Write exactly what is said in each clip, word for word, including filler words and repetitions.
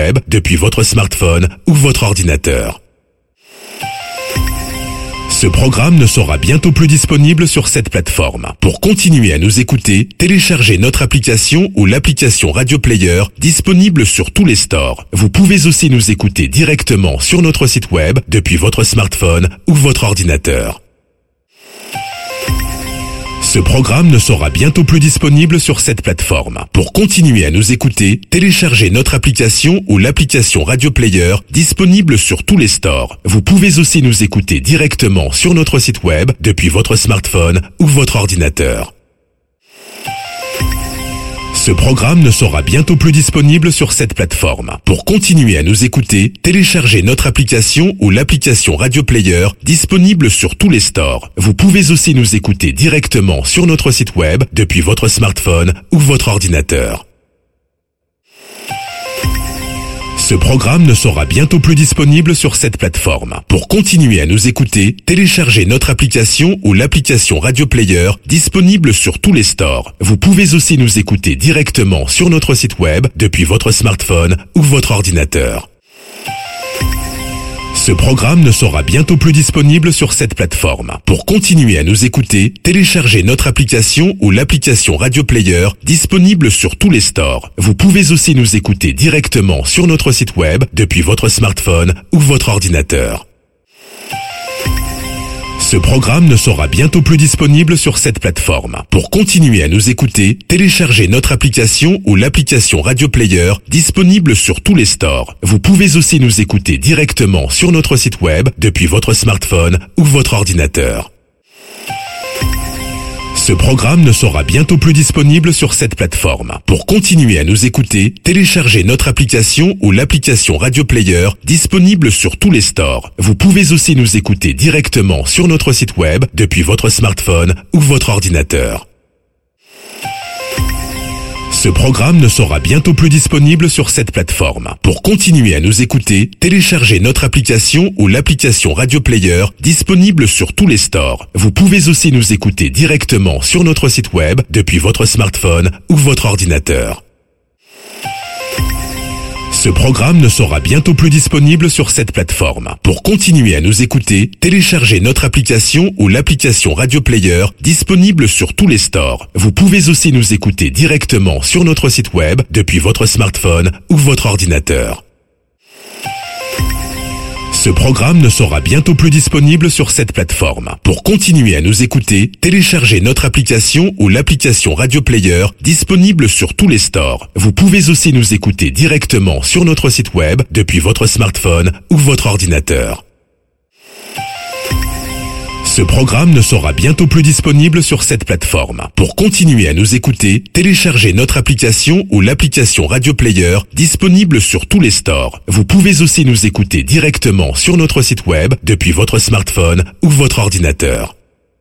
web depuis votre smartphone ou votre ordinateur. Ce programme ne sera bientôt plus disponible sur cette plateforme. Pour continuer à nous écouter, téléchargez notre application ou l'application Radio Player disponible sur tous les stores. Vous pouvez aussi nous écouter directement sur notre site web depuis votre smartphone ou votre ordinateur. Ce programme ne sera bientôt plus disponible sur cette plateforme. Pour continuer à nous écouter, téléchargez notre application ou l'application Radio Player disponible sur tous les stores. Vous pouvez aussi nous écouter directement sur notre site web depuis votre smartphone ou votre ordinateur. Ce programme ne sera bientôt plus disponible sur cette plateforme. Pour continuer à nous écouter, téléchargez notre application ou l'application Radio Player disponible sur tous les stores. Vous pouvez aussi nous écouter directement sur notre site web depuis votre smartphone ou votre ordinateur. Ce programme ne sera bientôt plus disponible sur cette plateforme. Pour continuer à nous écouter, téléchargez notre application ou l'application Radio Player disponible sur tous les stores. Vous pouvez aussi nous écouter directement sur notre site web depuis votre smartphone ou votre ordinateur. Ce programme ne sera bientôt plus disponible sur cette plateforme. Pour continuer à nous écouter, téléchargez notre application ou l'application Radio Player disponible sur tous les stores. Vous pouvez aussi nous écouter directement sur notre site web depuis votre smartphone ou votre ordinateur. Ce programme ne sera bientôt plus disponible sur cette plateforme. Pour continuer à nous écouter, téléchargez notre application ou l'application Radio Player disponible sur tous les stores. Vous pouvez aussi nous écouter directement sur notre site web depuis votre smartphone ou votre ordinateur. Ce programme ne sera bientôt plus disponible sur cette plateforme. Pour continuer à nous écouter, téléchargez notre application ou l'application Radio Player disponible sur tous les stores. Vous pouvez aussi nous écouter directement sur notre site web depuis votre smartphone ou votre ordinateur. Ce programme ne sera bientôt plus disponible sur cette plateforme. Pour continuer à nous écouter, téléchargez notre application ou l'application Radio Player disponible sur tous les stores. Vous pouvez aussi nous écouter directement sur notre site web depuis votre smartphone ou votre ordinateur. Ce programme ne sera bientôt plus disponible sur cette plateforme. Pour continuer à nous écouter, téléchargez notre application ou l'application Radio Player disponible sur tous les stores. Vous pouvez aussi nous écouter directement sur notre site web depuis votre smartphone ou votre ordinateur. Ce programme ne sera bientôt plus disponible sur cette plateforme. Pour continuer à nous écouter, téléchargez notre application ou l'application Radio Player disponible sur tous les stores. Vous pouvez aussi nous écouter directement sur notre site web depuis votre smartphone ou votre ordinateur. Ce programme ne sera bientôt plus disponible sur cette plateforme. Pour continuer à nous écouter, téléchargez notre application ou l'application Radio Player disponible sur tous les stores. Vous pouvez aussi nous écouter directement sur notre site web depuis votre smartphone ou votre ordinateur.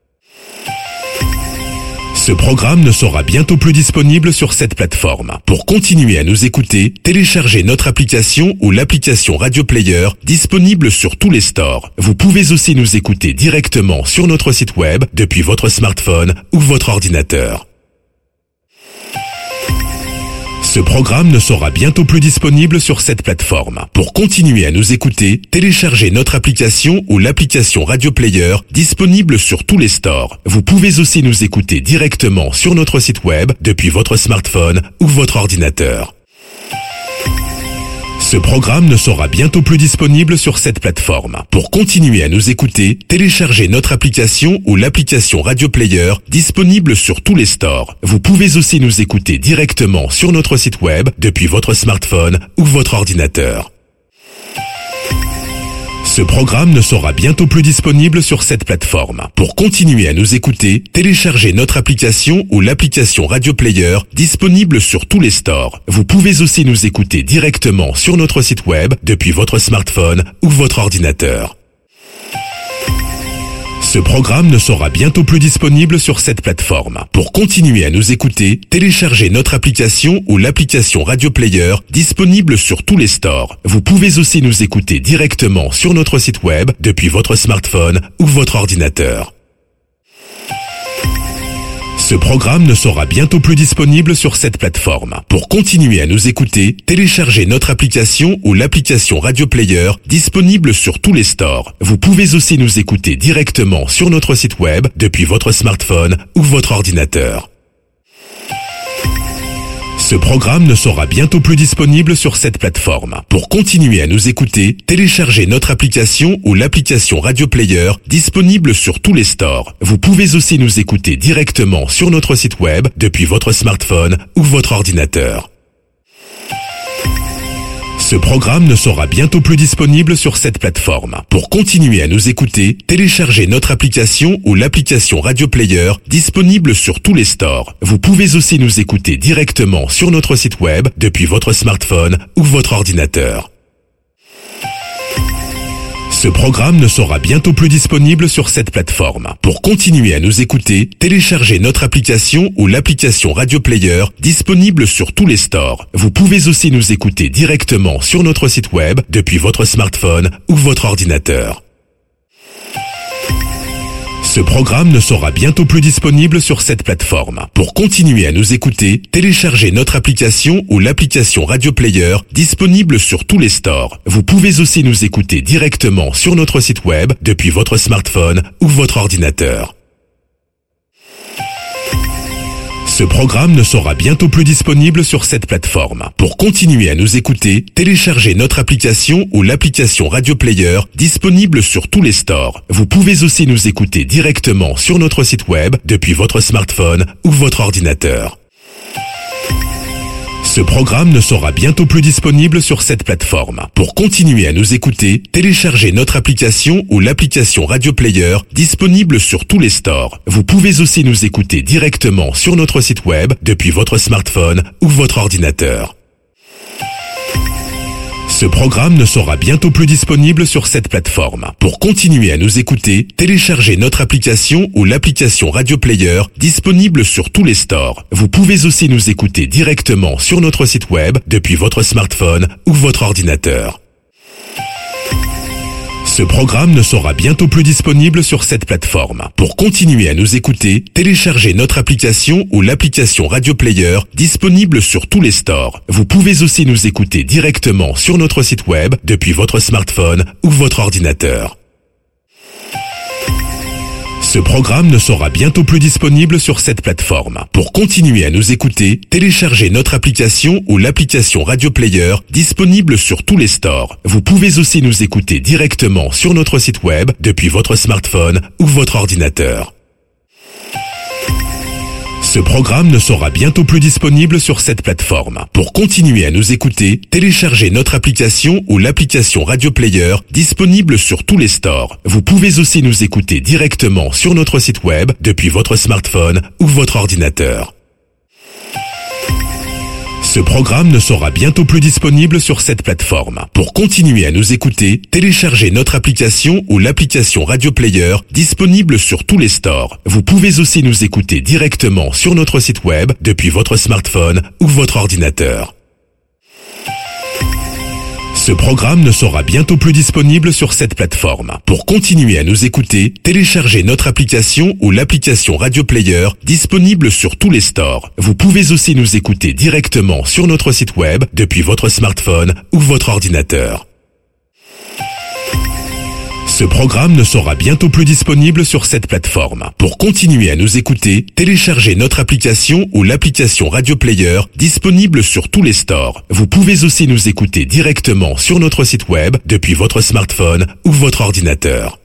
Ce programme ne sera bientôt plus disponible sur cette plateforme. Pour continuer à nous écouter, téléchargez notre application ou l'application Radio Player disponible sur tous les stores. Vous pouvez aussi nous écouter directement sur notre site web depuis votre smartphone ou votre ordinateur. Ce programme ne sera bientôt plus disponible sur cette plateforme. Pour continuer à nous écouter, téléchargez notre application ou l'application Radio Player disponible sur tous les stores. Vous pouvez aussi nous écouter directement sur notre site web depuis votre smartphone ou votre ordinateur. Ce programme ne sera bientôt plus disponible sur cette plateforme. Pour continuer à nous écouter, téléchargez notre application ou l'application Radio Player disponible sur tous les stores. Vous pouvez aussi nous écouter directement sur notre site web depuis votre smartphone ou votre ordinateur. Ce programme ne sera bientôt plus disponible sur cette plateforme. Pour continuer à nous écouter, téléchargez notre application ou l'application Radio Player disponible sur tous les stores. Vous pouvez aussi nous écouter directement sur notre site web depuis votre smartphone ou votre ordinateur. Ce programme ne sera bientôt plus disponible sur cette plateforme. Pour continuer à nous écouter, téléchargez notre application ou l'application Radio Player disponible sur tous les stores. Vous pouvez aussi nous écouter directement sur notre site web depuis votre smartphone ou votre ordinateur. Ce programme ne sera bientôt plus disponible sur cette plateforme. Pour continuer à nous écouter, téléchargez notre application ou l'application Radio Player disponible sur tous les stores. Vous pouvez aussi nous écouter directement sur notre site web depuis votre smartphone ou votre ordinateur. Ce programme ne sera bientôt plus disponible sur cette plateforme. Pour continuer à nous écouter, téléchargez notre application ou l'application Radio Player disponible sur tous les stores. Vous pouvez aussi nous écouter directement sur notre site web depuis votre smartphone ou votre ordinateur. Ce programme ne sera bientôt plus disponible sur cette plateforme. Pour continuer à nous écouter, téléchargez notre application ou l'application Radio Player disponible sur tous les stores. Vous pouvez aussi nous écouter directement sur notre site web depuis votre smartphone ou votre ordinateur. Ce programme ne sera bientôt plus disponible sur cette plateforme. Pour continuer à nous écouter, téléchargez notre application ou l'application Radio Player disponible sur tous les stores. Vous pouvez aussi nous écouter directement sur notre site web depuis votre smartphone ou votre ordinateur. Ce programme ne sera bientôt plus disponible sur cette plateforme. Pour continuer à nous écouter, téléchargez notre application ou l'application Radio Player disponible sur tous les stores. Vous pouvez aussi nous écouter directement sur notre site web depuis votre smartphone ou votre ordinateur. Ce programme ne sera bientôt plus disponible sur cette plateforme. Pour continuer à nous écouter, téléchargez notre application ou l'application Radio Player disponible sur tous les stores. Vous pouvez aussi nous écouter directement sur notre site web depuis votre smartphone ou votre ordinateur. Ce programme ne sera bientôt plus disponible sur cette plateforme. Pour continuer à nous écouter, téléchargez notre application ou l'application Radio Player disponible sur tous les stores. Vous pouvez aussi nous écouter directement sur notre site web depuis votre smartphone ou votre ordinateur. Ce programme ne sera bientôt plus disponible sur cette plateforme. Pour continuer à nous écouter, téléchargez notre application ou l'application Radio Player disponible sur tous les stores. Vous pouvez aussi nous écouter directement sur notre site web depuis votre smartphone ou votre ordinateur. Ce programme ne sera bientôt plus disponible sur cette plateforme. Pour continuer à nous écouter, téléchargez notre application ou l'application Radio Player disponible sur tous les stores. Vous pouvez aussi nous écouter directement sur notre site web depuis votre smartphone ou votre ordinateur. Ce programme ne sera bientôt plus disponible sur cette plateforme. Pour continuer à nous écouter, téléchargez notre application ou l'application Radio Player disponible sur tous les stores. Vous pouvez aussi nous écouter directement sur notre site web depuis votre smartphone ou votre ordinateur. Ce programme ne sera bientôt plus disponible sur cette plateforme. Pour continuer à nous écouter, téléchargez notre application ou l'application Radio Player disponible sur tous les stores. Vous pouvez aussi nous écouter directement sur notre site web depuis votre smartphone ou votre ordinateur. Ce programme ne sera bientôt plus disponible sur cette plateforme. Pour continuer à nous écouter, téléchargez notre application ou l'application Radio Player disponible sur tous les stores. Vous pouvez aussi nous écouter directement sur notre site web depuis votre smartphone ou votre ordinateur. Ce programme ne sera bientôt plus disponible sur cette plateforme. Pour continuer à nous écouter, téléchargez notre application ou l'application Radio Player disponible sur tous les stores. Vous pouvez aussi nous écouter directement sur notre site web depuis votre smartphone ou votre ordinateur. Ce programme ne sera bientôt plus disponible sur cette plateforme. Pour continuer à nous écouter, téléchargez notre application ou l'application Radio Player disponible sur tous les stores. Vous pouvez aussi nous écouter directement sur notre site web depuis votre smartphone ou votre ordinateur.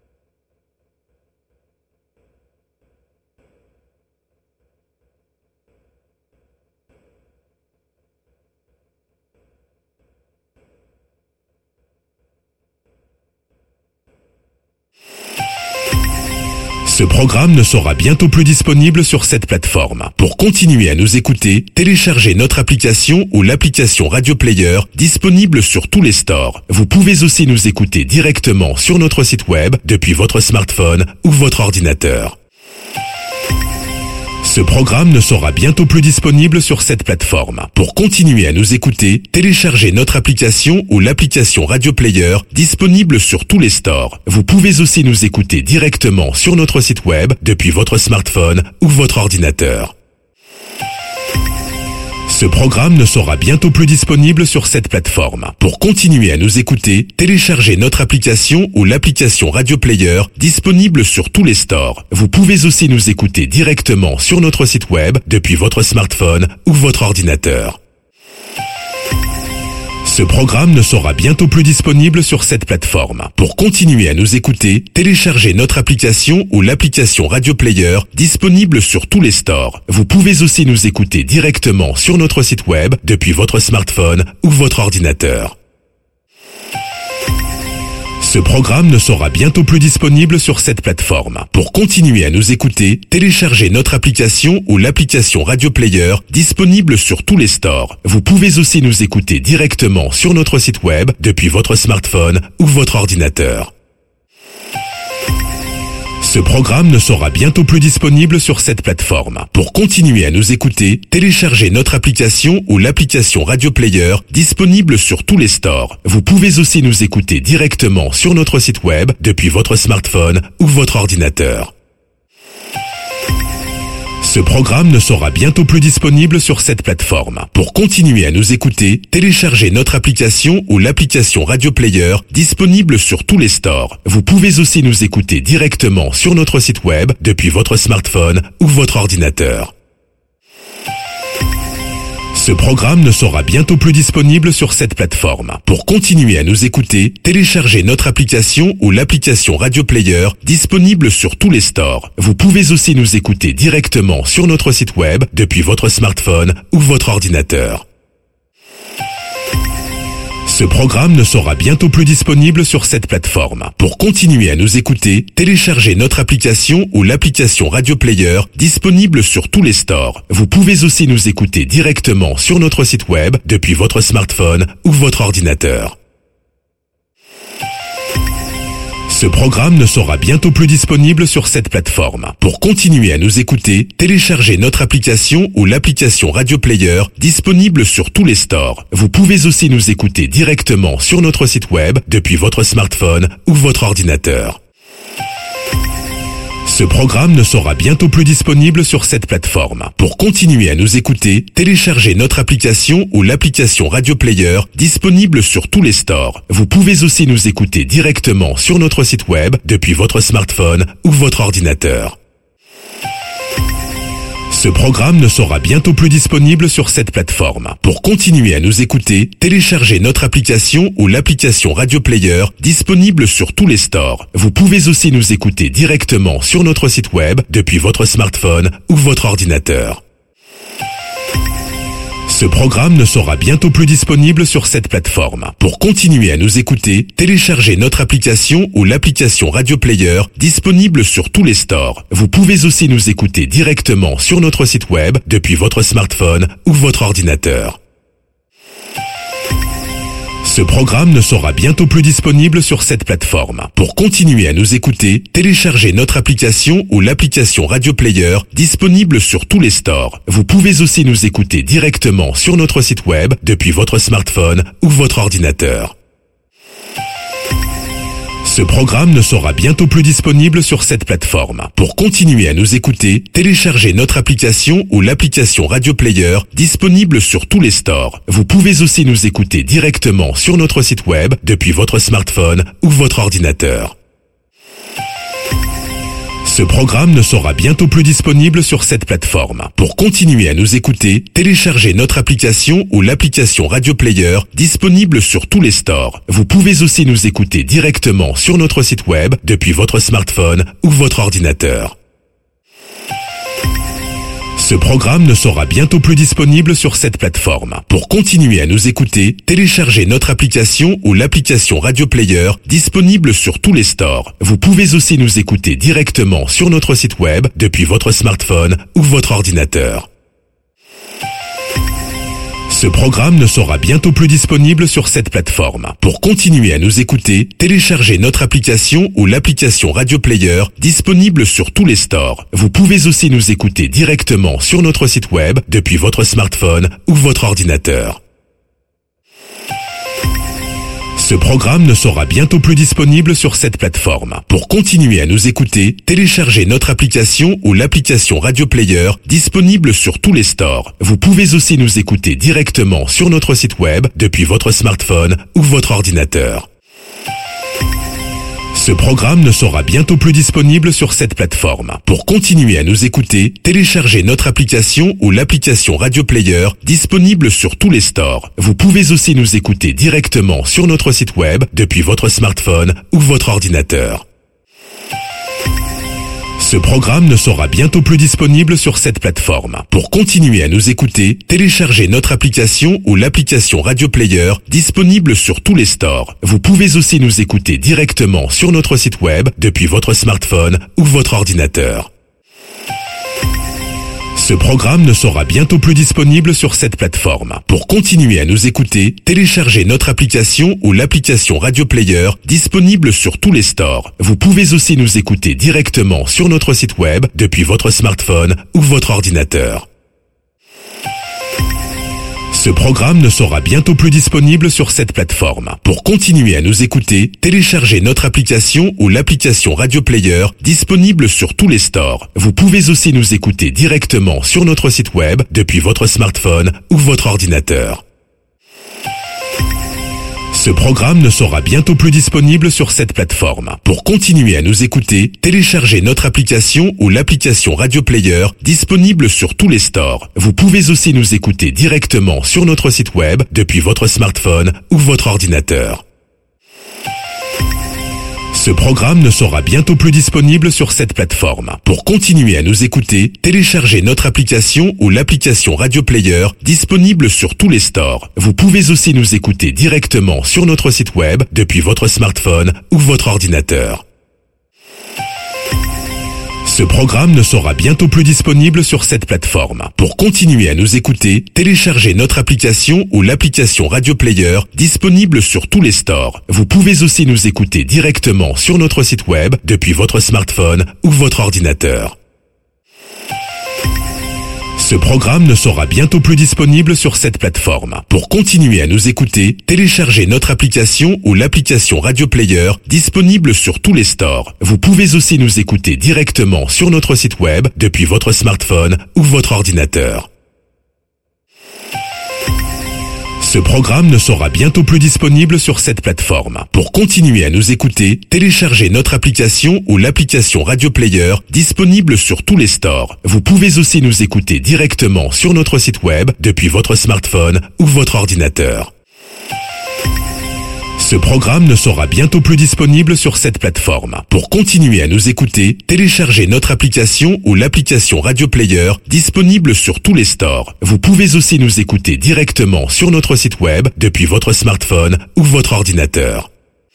Ce programme ne sera bientôt plus disponible sur cette plateforme. Pour continuer à nous écouter, téléchargez notre application ou l'application Radio Player disponible sur tous les stores. Vous pouvez aussi nous écouter directement sur notre site web depuis votre smartphone ou votre ordinateur. Ce programme ne sera bientôt plus disponible sur cette plateforme. Pour continuer à nous écouter, téléchargez notre application ou l'application Radio Player disponible sur tous les stores. Vous pouvez aussi nous écouter directement sur notre site web depuis votre smartphone ou votre ordinateur. Ce programme ne sera bientôt plus disponible sur cette plateforme. Pour continuer à nous écouter, téléchargez notre application ou l'application Radio Player disponible sur tous les stores. Vous pouvez aussi nous écouter directement sur notre site web depuis votre smartphone ou votre ordinateur. Ce programme ne sera bientôt plus disponible sur cette plateforme. Pour continuer à nous écouter, téléchargez notre application ou l'application Radio Player disponible sur tous les stores. Vous pouvez aussi nous écouter directement sur notre site web depuis votre smartphone ou votre ordinateur. Ce programme ne sera bientôt plus disponible sur cette plateforme. Pour continuer à nous écouter, téléchargez notre application ou l'application Radio Player disponible sur tous les stores. Vous pouvez aussi nous écouter directement sur notre site web depuis votre smartphone ou votre ordinateur. Ce programme ne sera bientôt plus disponible sur cette plateforme. Pour continuer à nous écouter, téléchargez notre application ou l'application Radio Player disponible sur tous les stores. Vous pouvez aussi nous écouter directement sur notre site web depuis votre smartphone ou votre ordinateur. Ce programme ne sera bientôt plus disponible sur cette plateforme. Pour continuer à nous écouter, téléchargez notre application ou l'application Radio Player disponible sur tous les stores. Vous pouvez aussi nous écouter directement sur notre site web depuis votre smartphone ou votre ordinateur. Ce programme ne sera bientôt plus disponible sur cette plateforme. Pour continuer à nous écouter, téléchargez notre application ou l'application Radio Player disponible sur tous les stores. Vous pouvez aussi nous écouter directement sur notre site web depuis votre smartphone ou votre ordinateur. Ce programme ne sera bientôt plus disponible sur cette plateforme. Pour continuer à nous écouter, téléchargez notre application ou l'application Radio Player disponible sur tous les stores. Vous pouvez aussi nous écouter directement sur notre site web depuis votre smartphone ou votre ordinateur. Ce programme ne sera bientôt plus disponible sur cette plateforme. Pour continuer à nous écouter, téléchargez notre application ou l'application Radio Player disponible sur tous les stores. Vous pouvez aussi nous écouter directement sur notre site web depuis votre smartphone ou votre ordinateur. Ce programme ne sera bientôt plus disponible sur cette plateforme. Pour continuer à nous écouter, téléchargez notre application ou l'application Radio Player disponible sur tous les stores. Vous pouvez aussi nous écouter directement sur notre site web depuis votre smartphone ou votre ordinateur. Ce programme ne sera bientôt plus disponible sur cette plateforme. Pour continuer à nous écouter, téléchargez notre application ou l'application Radio Player disponible sur tous les stores. Vous pouvez aussi nous écouter directement sur notre site web depuis votre smartphone ou votre ordinateur. Ce programme ne sera bientôt plus disponible sur cette plateforme. Pour continuer à nous écouter, téléchargez notre application ou l'application Radio Player disponible sur tous les stores. Vous pouvez aussi nous écouter directement sur notre site web depuis votre smartphone ou votre ordinateur. Ce programme ne sera bientôt plus disponible sur cette plateforme. Pour continuer à nous écouter, téléchargez notre application ou l'application Radio Player disponible sur tous les stores. Vous pouvez aussi nous écouter directement sur notre site web depuis votre smartphone ou votre ordinateur. Ce programme ne sera bientôt plus disponible sur cette plateforme. Pour continuer à nous écouter, téléchargez notre application ou l'application Radio Player disponible sur tous les stores. Vous pouvez aussi nous écouter directement sur notre site web depuis votre smartphone ou votre ordinateur. Ce programme ne sera bientôt plus disponible sur cette plateforme. Pour continuer à nous écouter, téléchargez notre application ou l'application Radio Player disponible sur tous les stores. Vous pouvez aussi nous écouter directement sur notre site web depuis votre smartphone ou votre ordinateur. Ce programme ne sera bientôt plus disponible sur cette plateforme. Pour continuer à nous écouter, téléchargez notre application ou l'application Radio Player disponible sur tous les stores. Vous pouvez aussi nous écouter directement sur notre site web depuis votre smartphone ou votre ordinateur. Ce Ce programme ne sera bientôt plus disponible sur cette plateforme. Pour continuer à nous écouter, téléchargez notre application ou l'application Radio Player disponible sur tous les stores. Vous pouvez aussi nous écouter directement sur notre site web depuis votre smartphone ou votre ordinateur. Ce programme ne sera bientôt plus disponible sur cette plateforme. Pour continuer à nous écouter, téléchargez notre application ou l'application Radio Player disponible sur tous les stores. Vous pouvez aussi nous écouter directement sur notre site web depuis votre smartphone ou votre ordinateur. Ce programme ne sera bientôt plus disponible sur cette plateforme. Pour continuer à nous écouter, téléchargez notre application ou l'application Radio Player disponible sur tous les stores. Vous pouvez aussi nous écouter directement sur notre site web depuis votre smartphone ou votre ordinateur. Ce programme ne sera bientôt plus disponible sur cette plateforme. Pour continuer à nous écouter, téléchargez notre application ou l'application Radio Player disponible sur tous les stores. Vous pouvez aussi nous écouter directement sur notre site web depuis votre smartphone ou votre ordinateur. Ce programme ne sera bientôt plus disponible sur cette plateforme. Pour continuer à nous écouter, téléchargez notre application ou l'application Radio Player disponible sur tous les stores. Vous pouvez aussi nous écouter directement sur notre site web depuis votre smartphone ou votre ordinateur. Ce programme ne sera bientôt plus disponible sur cette plateforme. Pour continuer à nous écouter, téléchargez notre application ou l'application Radio Player disponible sur tous les stores. Vous pouvez aussi nous écouter directement sur notre site web depuis votre smartphone ou votre ordinateur. Ce programme ne sera bientôt plus disponible sur cette plateforme. Pour continuer à nous écouter, téléchargez notre application ou l'application Radio Player disponible sur tous les stores. Vous pouvez aussi nous écouter directement sur notre site web depuis votre smartphone ou votre ordinateur. Ce programme ne sera bientôt plus disponible sur cette plateforme. Pour continuer à nous écouter, téléchargez notre application ou l'application Radio Player disponible sur tous les stores. Vous pouvez aussi nous écouter directement sur notre site web depuis votre smartphone ou votre ordinateur. Ce programme ne sera bientôt plus disponible sur cette plateforme. Pour continuer à nous écouter, téléchargez notre application ou l'application Radio Player disponible sur tous les stores. Vous pouvez aussi nous écouter directement sur notre site web depuis votre smartphone ou votre ordinateur. Ce programme ne sera bientôt plus disponible sur cette plateforme. Pour continuer à nous écouter, téléchargez notre application ou l'application Radio Player disponible sur tous les stores. Vous pouvez aussi nous écouter directement sur notre site web depuis votre smartphone ou votre ordinateur. Ce programme ne sera bientôt plus disponible sur cette plateforme. Pour continuer à nous écouter, téléchargez notre application ou l'application Radio Player disponible sur tous les stores. Vous pouvez aussi nous écouter directement sur notre site web depuis votre smartphone ou votre ordinateur. Ce programme ne sera bientôt plus disponible sur cette plateforme. Pour continuer à nous écouter, téléchargez notre application ou l'application Radio Player disponible sur tous les stores. Vous pouvez aussi nous écouter directement sur notre site web depuis votre smartphone ou votre ordinateur.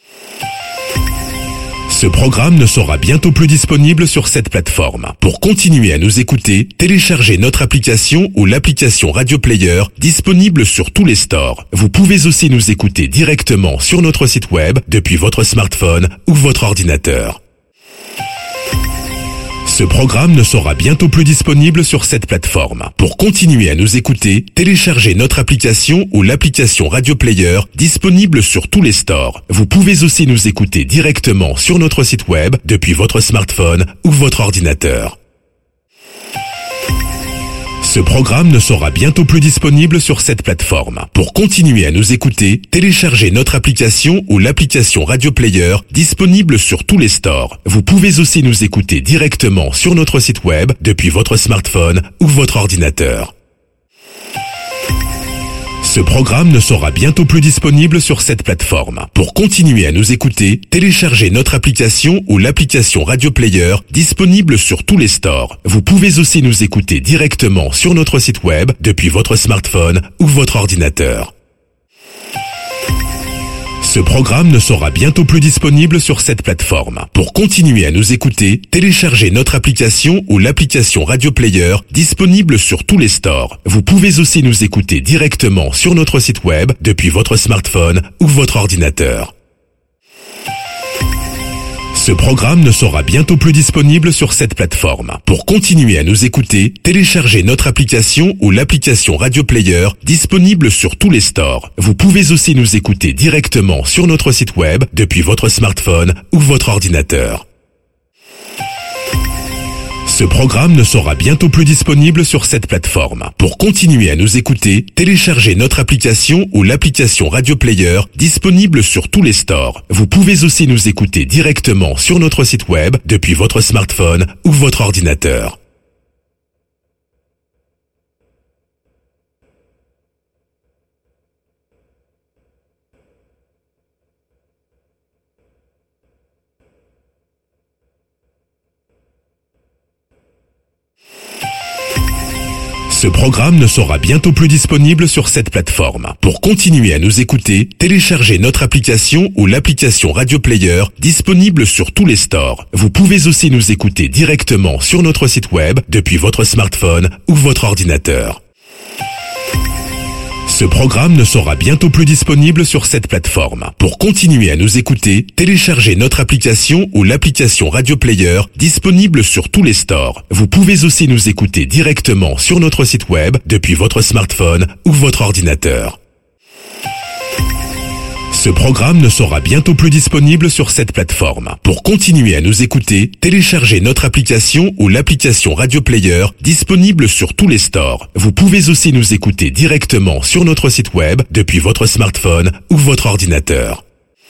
Ce programme ne sera bientôt plus disponible sur cette plateforme. Pour continuer à nous écouter, téléchargez notre application ou l'application Radio Player disponible sur tous les stores. Vous pouvez aussi nous écouter directement sur notre site web depuis votre smartphone ou votre ordinateur. Ce programme ne sera bientôt plus disponible sur cette plateforme. Pour continuer à nous écouter, téléchargez notre application ou l'application Radio Player disponible sur tous les stores. Vous pouvez aussi nous écouter directement sur notre site web depuis votre smartphone ou votre ordinateur. Ce programme ne sera bientôt plus disponible sur cette plateforme. Pour continuer à nous écouter, téléchargez notre application ou l'application Radio Player disponible sur tous les stores. Vous pouvez aussi nous écouter directement sur notre site web depuis votre smartphone ou votre ordinateur. Ce programme ne sera bientôt plus disponible sur cette plateforme. Pour continuer à nous écouter, téléchargez notre application ou l'application Radio Player disponible sur tous les stores. Vous pouvez aussi nous écouter directement sur notre site web depuis votre smartphone ou votre ordinateur. Ce programme ne sera bientôt plus disponible sur cette plateforme. Pour continuer à nous écouter, téléchargez notre application ou l'application Radio Player disponible sur tous les stores. Vous pouvez aussi nous écouter directement sur notre site web depuis votre smartphone ou votre ordinateur. Ce programme ne sera bientôt plus disponible sur cette plateforme. Pour continuer à nous écouter, téléchargez notre application ou l'application Radio Player disponible sur tous les stores. Vous pouvez aussi nous écouter directement sur notre site web depuis votre smartphone ou votre ordinateur. Ce programme ne sera bientôt plus disponible sur cette plateforme. Pour continuer à nous écouter, téléchargez notre application ou l'application Radio Player disponible sur tous les stores. Vous pouvez aussi nous écouter directement sur notre site web depuis votre smartphone ou votre ordinateur. Ce programme ne sera bientôt plus disponible sur cette plateforme. Pour continuer à nous écouter, téléchargez notre application ou l'application Radio Player disponible sur tous les stores. Vous pouvez aussi nous écouter directement sur notre site web depuis votre smartphone ou votre ordinateur. Ce programme ne sera bientôt plus disponible sur cette plateforme. Pour continuer à nous écouter, téléchargez notre application ou l'application Radio Player disponible sur tous les stores. Vous pouvez aussi nous écouter directement sur notre site web depuis votre smartphone ou votre ordinateur. Ce programme ne sera bientôt plus disponible sur cette plateforme. Pour continuer à nous écouter, téléchargez notre application ou l'application Radio Player disponible sur tous les stores. Vous pouvez aussi nous écouter directement sur notre site web depuis votre smartphone ou votre ordinateur.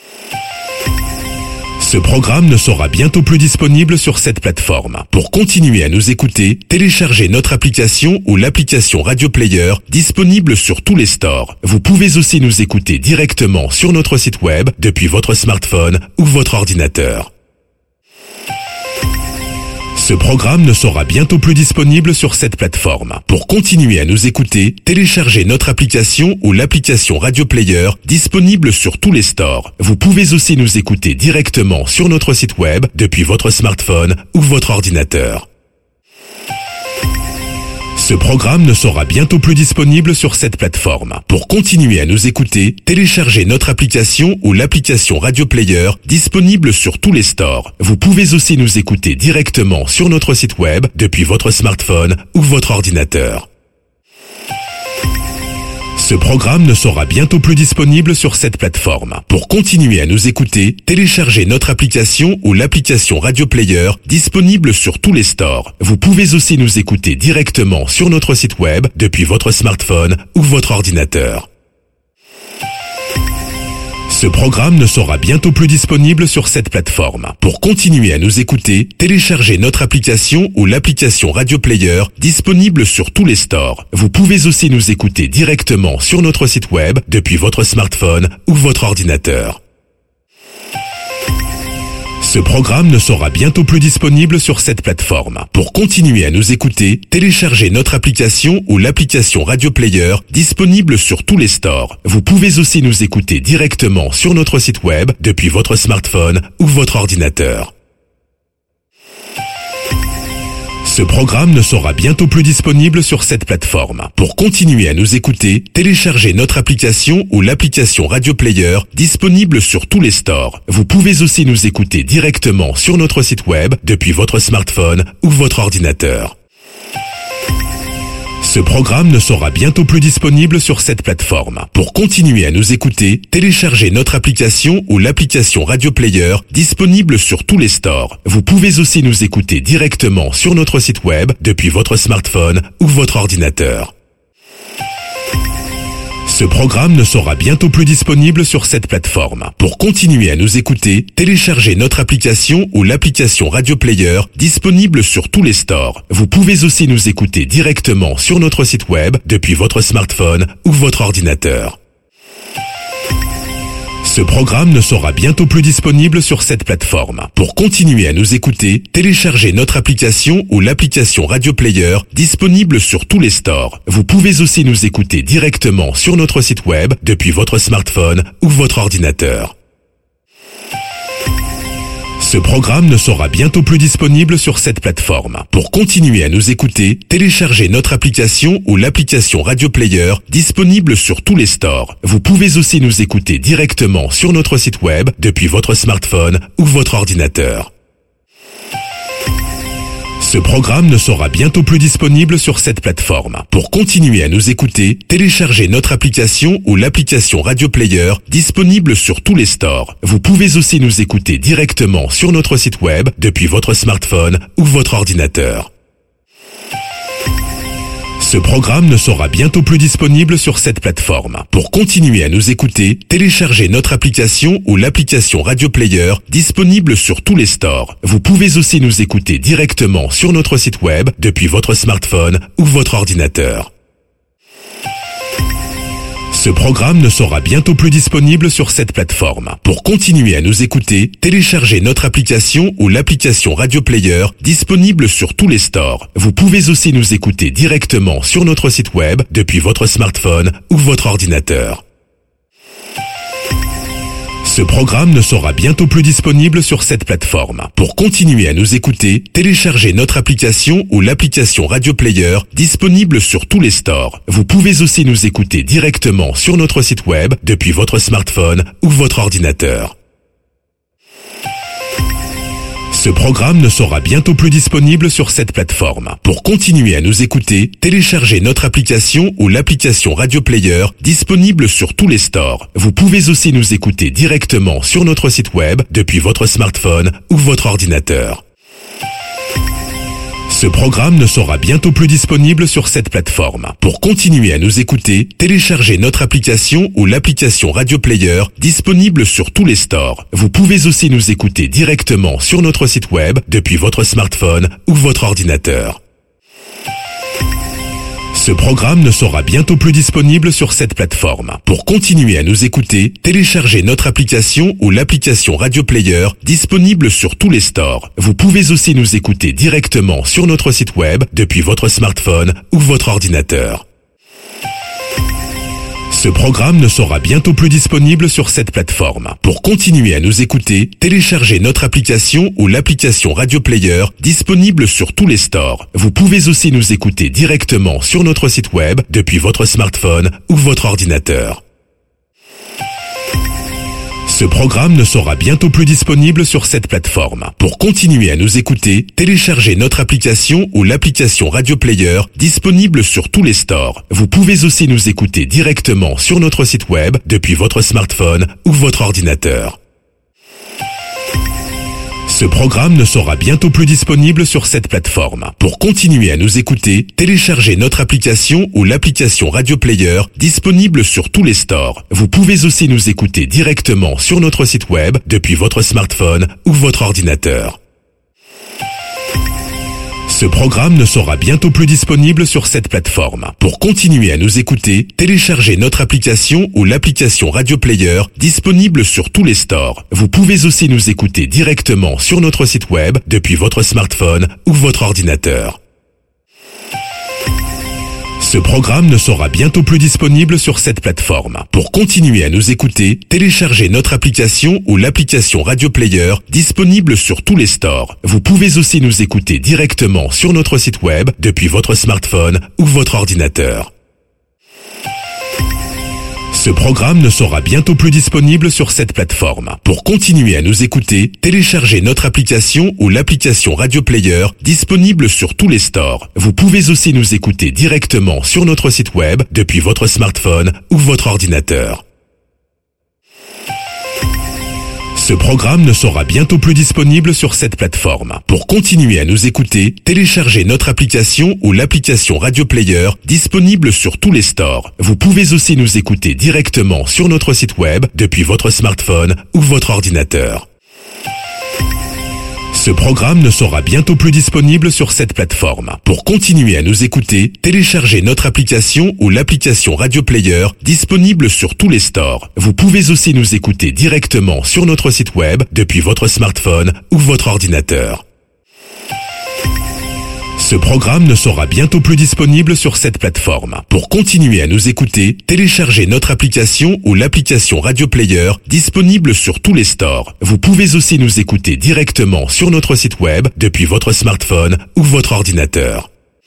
Ce programme ne sera bientôt plus disponible sur cette plateforme. Pour continuer à nous écouter, téléchargez notre application ou l'application Radio Player disponible sur tous les stores. Vous pouvez aussi nous écouter directement sur notre site web depuis votre smartphone ou votre ordinateur. Ce programme ne sera bientôt plus disponible sur cette plateforme. Pour continuer à nous écouter, téléchargez notre application ou l'application Radio Player disponible sur tous les stores. Vous pouvez aussi nous écouter directement sur notre site web depuis votre smartphone ou votre ordinateur. Ce programme ne sera bientôt plus disponible sur cette plateforme. Pour continuer à nous écouter, téléchargez notre application ou l'application Radio Player disponible sur tous les stores. Vous pouvez aussi nous écouter directement sur notre site web depuis votre smartphone ou votre ordinateur. Ce programme ne sera bientôt plus disponible sur cette plateforme. Pour continuer à nous écouter, téléchargez notre application ou l'application Radio Player disponible sur tous les stores. Vous pouvez aussi nous écouter directement sur notre site web depuis votre smartphone ou votre ordinateur. Ce programme ne sera bientôt plus disponible sur cette plateforme. Pour continuer à nous écouter, téléchargez notre application ou l'application Radio Player disponible sur tous les stores. Vous pouvez aussi nous écouter directement sur notre site web depuis votre smartphone ou votre ordinateur. Ce programme ne sera bientôt plus disponible sur cette plateforme. Pour continuer à nous écouter, téléchargez notre application ou l'application Radio Player disponible sur tous les stores. Vous pouvez aussi nous écouter directement sur notre site web depuis votre smartphone ou votre ordinateur. Ce programme ne sera bientôt plus disponible sur cette plateforme. Pour continuer à nous écouter, téléchargez notre application ou l'application Radio Player disponible sur tous les stores. Vous pouvez aussi nous écouter directement sur notre site web depuis votre smartphone ou votre ordinateur. Ce programme ne sera bientôt plus disponible sur cette plateforme. Pour continuer à nous écouter, téléchargez notre application ou l'application Radio Player disponible sur tous les stores. Vous pouvez aussi nous écouter directement sur notre site web depuis votre smartphone ou votre ordinateur. Ce programme ne sera bientôt plus disponible sur cette plateforme. Pour continuer à nous écouter, téléchargez notre application ou l'application Radio Player disponible sur tous les stores. Vous pouvez aussi nous écouter directement sur notre site web depuis votre smartphone ou votre ordinateur. Ce programme ne sera bientôt plus disponible sur cette plateforme. Pour continuer à nous écouter, téléchargez notre application ou l'application Radio Player disponible sur tous les stores. Vous pouvez aussi nous écouter directement sur notre site web depuis votre smartphone ou votre ordinateur. Ce programme ne sera bientôt plus disponible sur cette plateforme. Pour continuer à nous écouter, téléchargez notre application ou l'application Radio Player disponible sur tous les stores. Vous pouvez aussi nous écouter directement sur notre site web depuis votre smartphone ou votre ordinateur. Ce programme ne sera bientôt plus disponible sur cette plateforme. Pour continuer à nous écouter, téléchargez notre application ou l'application Radio Player disponible sur tous les stores. Vous pouvez aussi nous écouter directement sur notre site web depuis votre smartphone ou votre ordinateur. Ce programme ne sera bientôt plus disponible sur cette plateforme. Pour continuer à nous écouter, téléchargez notre application ou l'application Radio Player disponible sur tous les stores. Vous pouvez aussi nous écouter directement sur notre site web depuis votre smartphone ou votre ordinateur. Ce programme ne sera bientôt plus disponible sur cette plateforme. Pour continuer à nous écouter, téléchargez notre application ou l'application Radio Player disponible sur tous les stores. Vous pouvez aussi nous écouter directement sur notre site web depuis votre smartphone ou votre ordinateur. Ce programme ne sera bientôt plus disponible sur cette plateforme. Pour continuer à nous écouter, téléchargez notre application ou l'application Radio Player disponible sur tous les stores. Vous pouvez aussi nous écouter directement sur notre site web depuis votre smartphone ou votre ordinateur. Ce programme ne sera bientôt plus disponible sur cette plateforme. Pour continuer à nous écouter, téléchargez notre application ou l'application Radio Player disponible sur tous les stores. Vous pouvez aussi nous écouter directement sur notre site web depuis votre smartphone ou votre ordinateur. Ce programme ne sera bientôt plus disponible sur cette plateforme. Pour continuer à nous écouter, téléchargez notre application ou l'application Radio Player disponible sur tous les stores. Vous pouvez aussi nous écouter directement sur notre site web depuis votre smartphone ou votre ordinateur. Ce programme ne sera bientôt plus disponible sur cette plateforme. Pour continuer à nous écouter, téléchargez notre application ou l'application Radio Player disponible sur tous les stores. Vous pouvez aussi nous écouter directement sur notre site web depuis votre smartphone ou votre ordinateur. Ce programme ne sera bientôt plus disponible sur cette plateforme. Pour continuer à nous écouter, téléchargez notre application ou l'application Radio Player disponible sur tous les stores. Vous pouvez aussi nous écouter directement sur notre site web depuis votre smartphone ou votre ordinateur. Ce programme ne sera bientôt plus disponible sur cette plateforme. Pour continuer à nous écouter, téléchargez notre application ou l'application Radio Player disponible sur tous les stores. Vous pouvez aussi nous écouter directement sur notre site web depuis votre smartphone ou votre ordinateur. Ce programme ne sera bientôt plus disponible sur cette plateforme. Pour continuer à nous écouter, téléchargez notre application ou l'application Radio Player disponible sur tous les stores. Vous pouvez aussi nous écouter directement sur notre site web depuis votre smartphone ou votre ordinateur. Ce programme ne sera bientôt plus disponible sur cette plateforme. Pour continuer à nous écouter, téléchargez notre application ou l'application Radio Player disponible sur tous les stores. Vous pouvez aussi nous écouter directement sur notre site web depuis votre smartphone ou votre ordinateur. Ce programme ne sera bientôt plus disponible sur cette plateforme. Pour continuer à nous écouter, téléchargez notre application ou l'application Radio Player disponible sur tous les stores. Vous pouvez aussi nous écouter directement sur notre site web depuis votre smartphone ou votre ordinateur. Ce programme ne sera bientôt plus disponible sur cette plateforme. Pour continuer à nous écouter, téléchargez notre application ou l'application Radio Player disponible sur tous les stores. Vous pouvez aussi nous écouter directement sur notre site web depuis votre smartphone ou votre ordinateur. Ce programme ne sera bientôt plus disponible sur cette plateforme. Pour continuer à nous écouter, téléchargez notre application ou l'application Radio Player disponible sur tous les stores. Vous pouvez aussi nous écouter directement sur notre site web depuis votre smartphone ou votre ordinateur. Ce Ce programme ne sera bientôt plus disponible sur cette plateforme. Pour continuer à nous écouter, téléchargez notre application ou l'application Radio Player disponible sur tous les stores. Vous pouvez aussi nous écouter directement sur notre site web depuis votre smartphone ou votre ordinateur. Ce programme ne sera bientôt plus disponible sur cette plateforme. Pour continuer à nous écouter, téléchargez notre application ou l'application Radio Player disponible sur tous les stores. Vous pouvez aussi nous écouter directement sur notre site web depuis votre smartphone ou votre ordinateur.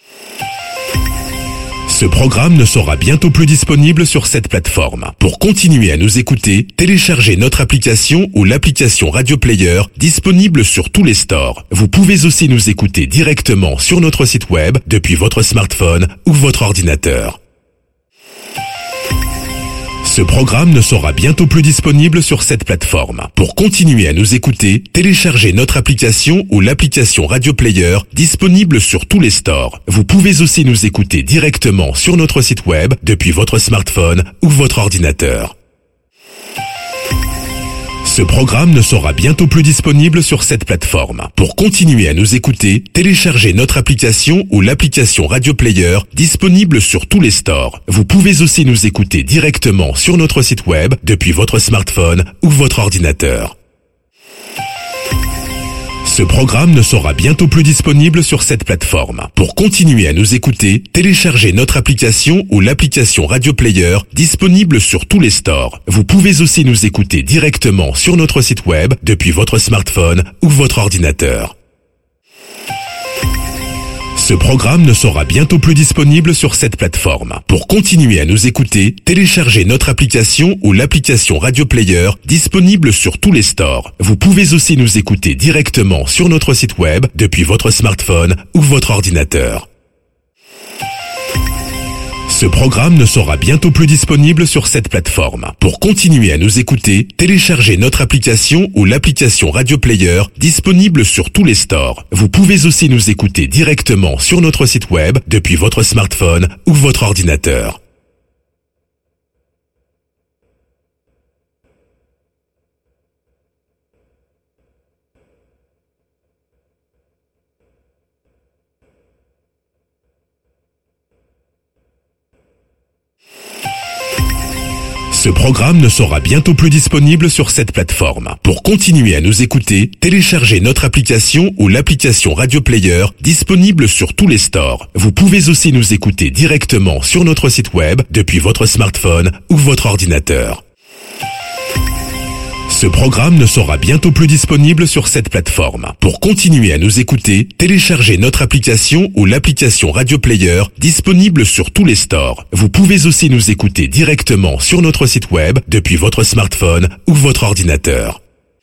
Ce programme ne sera bientôt plus disponible sur cette plateforme. Pour continuer à nous écouter, téléchargez notre application ou l'application Radio Player disponible sur tous les stores. Vous pouvez aussi nous écouter directement sur notre site web depuis votre smartphone ou votre ordinateur. Ce programme ne sera bientôt plus disponible sur cette plateforme. Pour continuer à nous écouter, téléchargez notre application ou l'application Radio Player disponible sur tous les stores. Vous pouvez aussi nous écouter directement sur notre site web depuis votre smartphone ou votre ordinateur. Ce programme ne sera bientôt plus disponible sur cette plateforme. Pour continuer à nous écouter, téléchargez notre application ou l'application Radio Player disponible sur tous les stores. Vous pouvez aussi nous écouter directement sur notre site web depuis votre smartphone ou votre ordinateur. Ce programme ne sera bientôt plus disponible sur cette plateforme. Pour continuer à nous écouter, téléchargez notre application ou l'application Radio Player disponible sur tous les stores. Vous pouvez aussi nous écouter directement sur notre site web depuis votre smartphone ou votre ordinateur. Ce programme ne sera bientôt plus disponible sur cette plateforme. Pour continuer à nous écouter, téléchargez notre application ou l'application Radio Player disponible sur tous les stores. Vous pouvez aussi nous écouter directement sur notre site web depuis votre smartphone ou votre ordinateur. Ce programme ne sera bientôt plus disponible sur cette plateforme. Pour continuer à nous écouter, téléchargez notre application ou l'application Radio Player disponible sur tous les stores. Vous pouvez aussi nous écouter directement sur notre site web depuis votre smartphone ou votre ordinateur. Ce programme ne sera bientôt plus disponible sur cette plateforme. Pour continuer à nous écouter, téléchargez notre application ou l'application Radio Player disponible sur tous les stores. Vous pouvez aussi nous écouter directement sur notre site web depuis votre smartphone ou votre ordinateur. Ce programme ne sera bientôt plus disponible sur cette plateforme. Pour continuer à nous écouter, téléchargez notre application ou l'application Radio Player disponible sur tous les stores. Vous pouvez aussi nous écouter directement sur notre site web depuis votre smartphone ou votre ordinateur.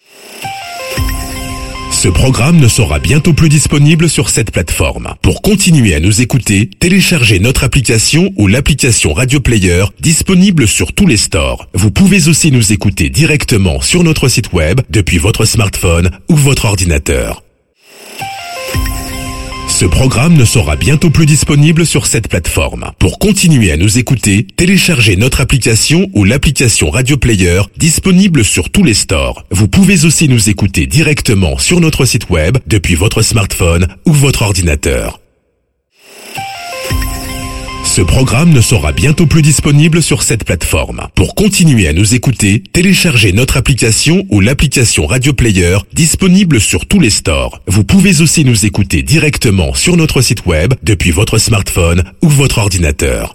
Ce programme ne sera bientôt plus disponible sur cette plateforme. Pour continuer à nous écouter, téléchargez notre application ou l'application Radio Player disponible sur tous les stores. Vous pouvez aussi nous écouter directement sur notre site web depuis votre smartphone ou votre ordinateur. Ce programme ne sera bientôt plus disponible sur cette plateforme. Pour continuer à nous écouter, téléchargez notre application ou l'application Radio Player disponible sur tous les stores. Vous pouvez aussi nous écouter directement sur notre site web depuis votre smartphone ou votre ordinateur. Ce programme ne sera bientôt plus disponible sur cette plateforme. Pour continuer à nous écouter, téléchargez notre application ou l'application Radio Player disponible sur tous les stores. Vous pouvez aussi nous écouter directement sur notre site web depuis votre smartphone ou votre ordinateur.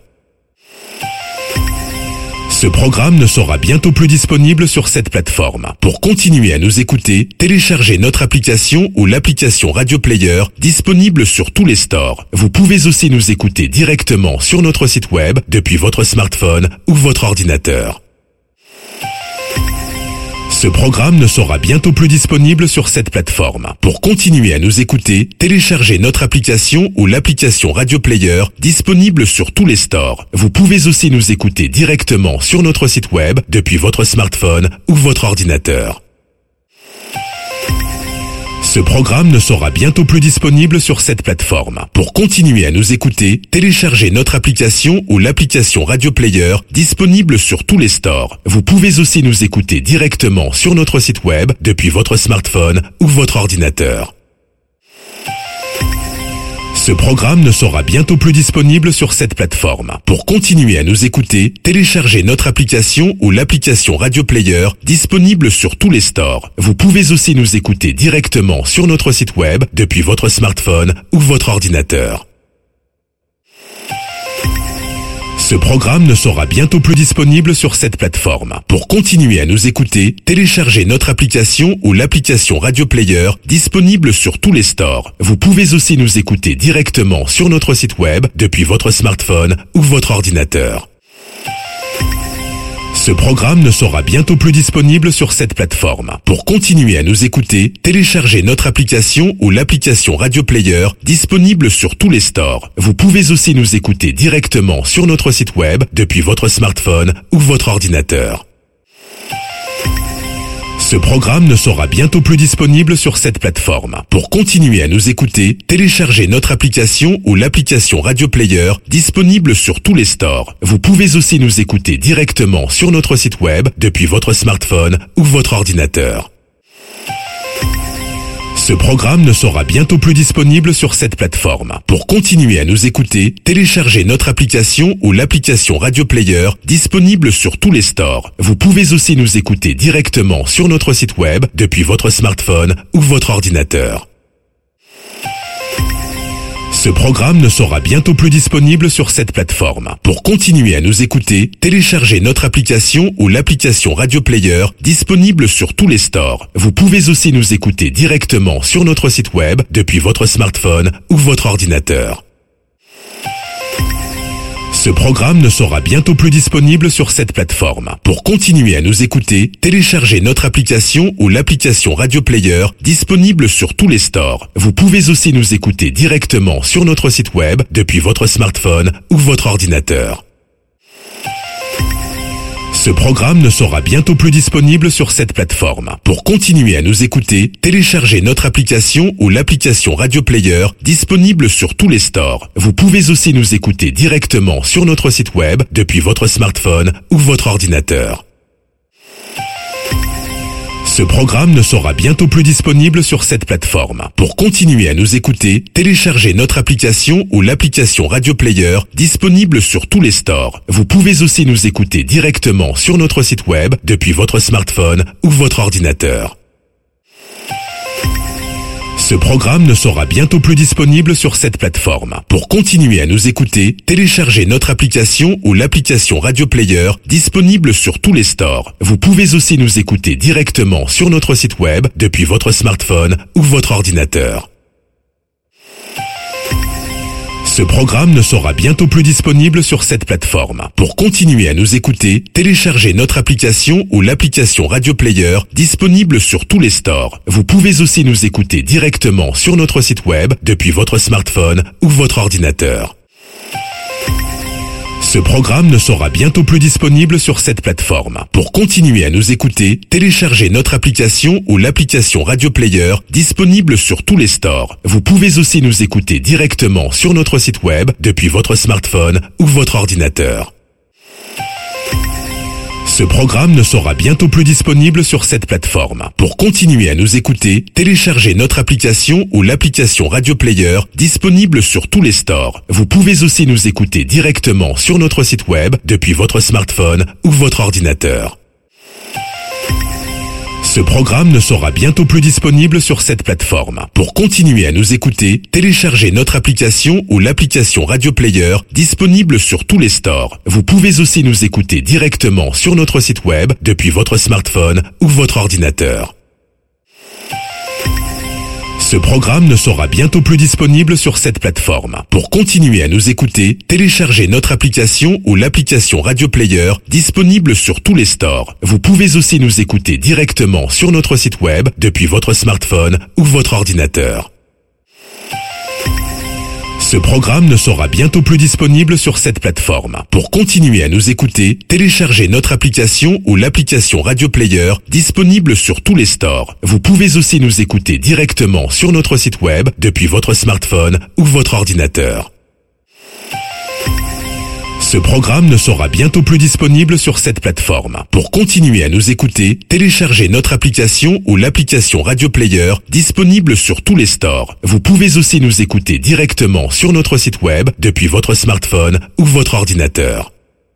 Ce programme ne sera bientôt plus disponible sur cette plateforme. Pour continuer à nous écouter, téléchargez notre application ou l'application Radio Player disponible sur tous les stores. Vous pouvez aussi nous écouter directement sur notre site web depuis votre smartphone ou votre ordinateur. Ce programme ne sera bientôt plus disponible sur cette plateforme. Pour continuer à nous écouter, téléchargez notre application ou l'application Radio Player disponible sur tous les stores. Vous pouvez aussi nous écouter directement sur notre site web depuis votre smartphone ou votre ordinateur. Ce programme ne sera bientôt plus disponible sur cette plateforme. Pour continuer à nous écouter, téléchargez notre application ou l'application Radio Player disponible sur tous les stores. Vous pouvez aussi nous écouter directement sur notre site web depuis votre smartphone ou votre ordinateur. Ce programme ne sera bientôt plus disponible sur cette plateforme. Pour continuer à nous écouter, téléchargez notre application ou l'application Radio Player disponible sur tous les stores. Vous pouvez aussi nous écouter directement sur notre site web depuis votre smartphone ou votre ordinateur. Ce programme ne sera bientôt plus disponible sur cette plateforme. Pour continuer à nous écouter, téléchargez notre application ou l'application Radio Player disponible sur tous les stores. Vous pouvez aussi nous écouter directement sur notre site web depuis votre smartphone ou votre ordinateur. Ce programme ne sera bientôt plus disponible sur cette plateforme. Pour continuer à nous écouter, téléchargez notre application ou l'application Radio Player disponible sur tous les stores. Vous pouvez aussi nous écouter directement sur notre site web depuis votre smartphone ou votre ordinateur. Ce programme ne sera bientôt plus disponible sur cette plateforme. Pour continuer à nous écouter, téléchargez notre application ou l'application Radio Player disponible sur tous les stores. Vous pouvez aussi nous écouter directement sur notre site web depuis votre smartphone ou votre ordinateur. Ce programme ne sera bientôt plus disponible sur cette plateforme. Pour continuer à nous écouter, téléchargez notre application ou l'application Radio Player disponible sur tous les stores. Vous pouvez aussi nous écouter directement sur notre site web depuis votre smartphone ou votre ordinateur. Ce programme ne sera bientôt plus disponible sur cette plateforme. Pour continuer à nous écouter, téléchargez notre application ou l'application Radio Player disponible sur tous les stores. Vous pouvez aussi nous écouter directement sur notre site web depuis votre smartphone ou votre ordinateur. Ce programme ne sera bientôt plus disponible sur cette plateforme. Pour continuer à nous écouter, téléchargez notre application ou l'application Radio Player disponible sur tous les stores. Vous pouvez aussi nous écouter directement sur notre site web depuis votre smartphone ou votre ordinateur. Ce programme ne sera bientôt plus disponible sur cette plateforme. Pour continuer à nous écouter, téléchargez notre application ou l'application Radio Player disponible sur tous les stores. Vous pouvez aussi nous écouter directement sur notre site web depuis votre smartphone ou votre ordinateur. Ce programme ne sera bientôt plus disponible sur cette plateforme. Pour continuer à nous écouter, téléchargez notre application ou l'application Radio Player disponible sur tous les stores. Vous pouvez aussi nous écouter directement sur notre site web depuis votre smartphone ou votre ordinateur. Ce programme ne sera bientôt plus disponible sur cette plateforme. Pour continuer à nous écouter, téléchargez notre application ou l'application Radio Player disponible sur tous les stores. Vous pouvez aussi nous écouter directement sur notre site web depuis votre smartphone ou votre ordinateur. Ce programme ne sera bientôt plus disponible sur cette plateforme. Pour continuer à nous écouter, téléchargez notre application ou l'application Radio Player disponible sur tous les stores. Vous pouvez aussi nous écouter directement sur notre site web depuis votre smartphone ou votre ordinateur. Ce programme ne sera bientôt plus disponible sur cette plateforme. Pour continuer à nous écouter, téléchargez notre application ou l'application Radio Player disponible sur tous les stores. Vous pouvez aussi nous écouter directement sur notre site web depuis votre smartphone ou votre ordinateur. Ce programme ne sera bientôt plus disponible sur cette plateforme. Pour continuer à nous écouter, téléchargez notre application ou l'application Radio Player disponible sur tous les stores. Vous pouvez aussi nous écouter directement sur notre site web depuis votre smartphone ou votre ordinateur. Ce programme ne sera bientôt plus disponible sur cette plateforme. Pour continuer à nous écouter, téléchargez notre application ou l'application Radio Player disponible sur tous les stores. Vous pouvez aussi nous écouter directement sur notre site web depuis votre smartphone ou votre ordinateur. Ce programme ne sera bientôt plus disponible sur cette plateforme. Pour continuer à nous écouter, téléchargez notre application ou l'application Radio Player disponible sur tous les stores. Vous pouvez aussi nous écouter directement sur notre site web depuis votre smartphone ou votre ordinateur. Ce programme ne sera bientôt plus disponible sur cette plateforme. Pour continuer à nous écouter, téléchargez notre application ou l'application Radio Player disponible sur tous les stores. Vous pouvez aussi nous écouter directement sur notre site web depuis votre smartphone ou votre ordinateur. Ce programme ne sera bientôt plus disponible sur cette plateforme. Pour continuer à nous écouter, téléchargez notre application ou l'application Radio Player disponible sur tous les stores. Vous pouvez aussi nous écouter directement sur notre site web depuis votre smartphone ou votre ordinateur.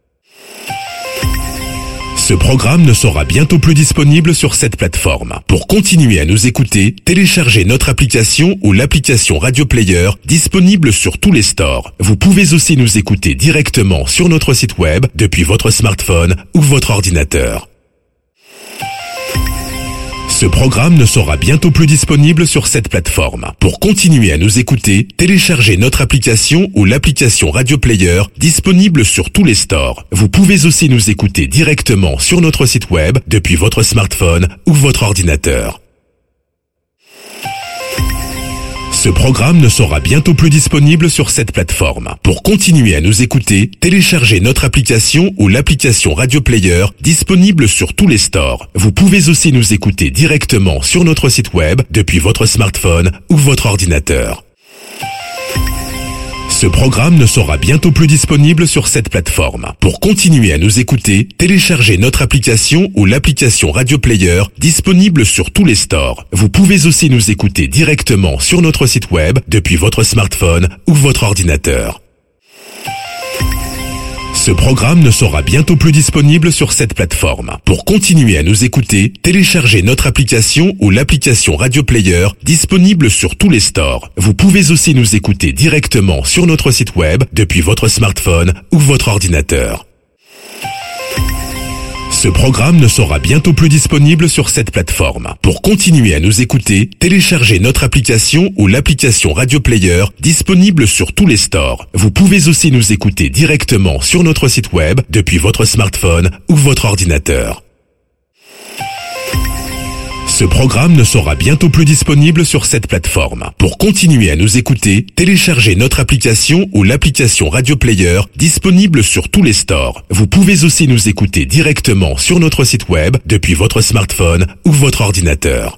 Ce programme ne sera bientôt plus disponible sur cette plateforme. Pour continuer à nous écouter, téléchargez notre application ou l'application Radio Player disponible sur tous les stores. Vous pouvez aussi nous écouter directement sur notre site web depuis votre smartphone ou votre ordinateur. Ce programme ne sera bientôt plus disponible sur cette plateforme. Pour continuer à nous écouter, téléchargez notre application ou l'application Radio Player disponible sur tous les stores. Vous pouvez aussi nous écouter directement sur notre site web depuis votre smartphone ou votre ordinateur. Ce programme ne sera bientôt plus disponible sur cette plateforme. Pour continuer à nous écouter, téléchargez notre application ou l'application Radio Player disponible sur tous les stores. Vous pouvez aussi nous écouter directement sur notre site web depuis votre smartphone ou votre ordinateur. Ce programme ne sera bientôt plus disponible sur cette plateforme. Pour continuer à nous écouter, téléchargez notre application ou l'application Radio Player disponible sur tous les stores. Vous pouvez aussi nous écouter directement sur notre site web depuis votre smartphone ou votre ordinateur. Ce programme ne sera bientôt plus disponible sur cette plateforme. Pour continuer à nous écouter, téléchargez notre application ou l'application Radio Player disponible sur tous les stores. Vous pouvez aussi nous écouter directement sur notre site web depuis votre smartphone ou votre ordinateur. Ce programme ne sera bientôt plus disponible sur cette plateforme. Pour continuer à nous écouter, téléchargez notre application ou l'application Radio Player disponible sur tous les stores. Vous pouvez aussi nous écouter directement sur notre site web depuis votre smartphone ou votre ordinateur. Ce programme ne sera bientôt plus disponible sur cette plateforme. Pour continuer à nous écouter, téléchargez notre application ou l'application Radio Player disponible sur tous les stores. Vous pouvez aussi nous écouter directement sur notre site web depuis votre smartphone ou votre ordinateur.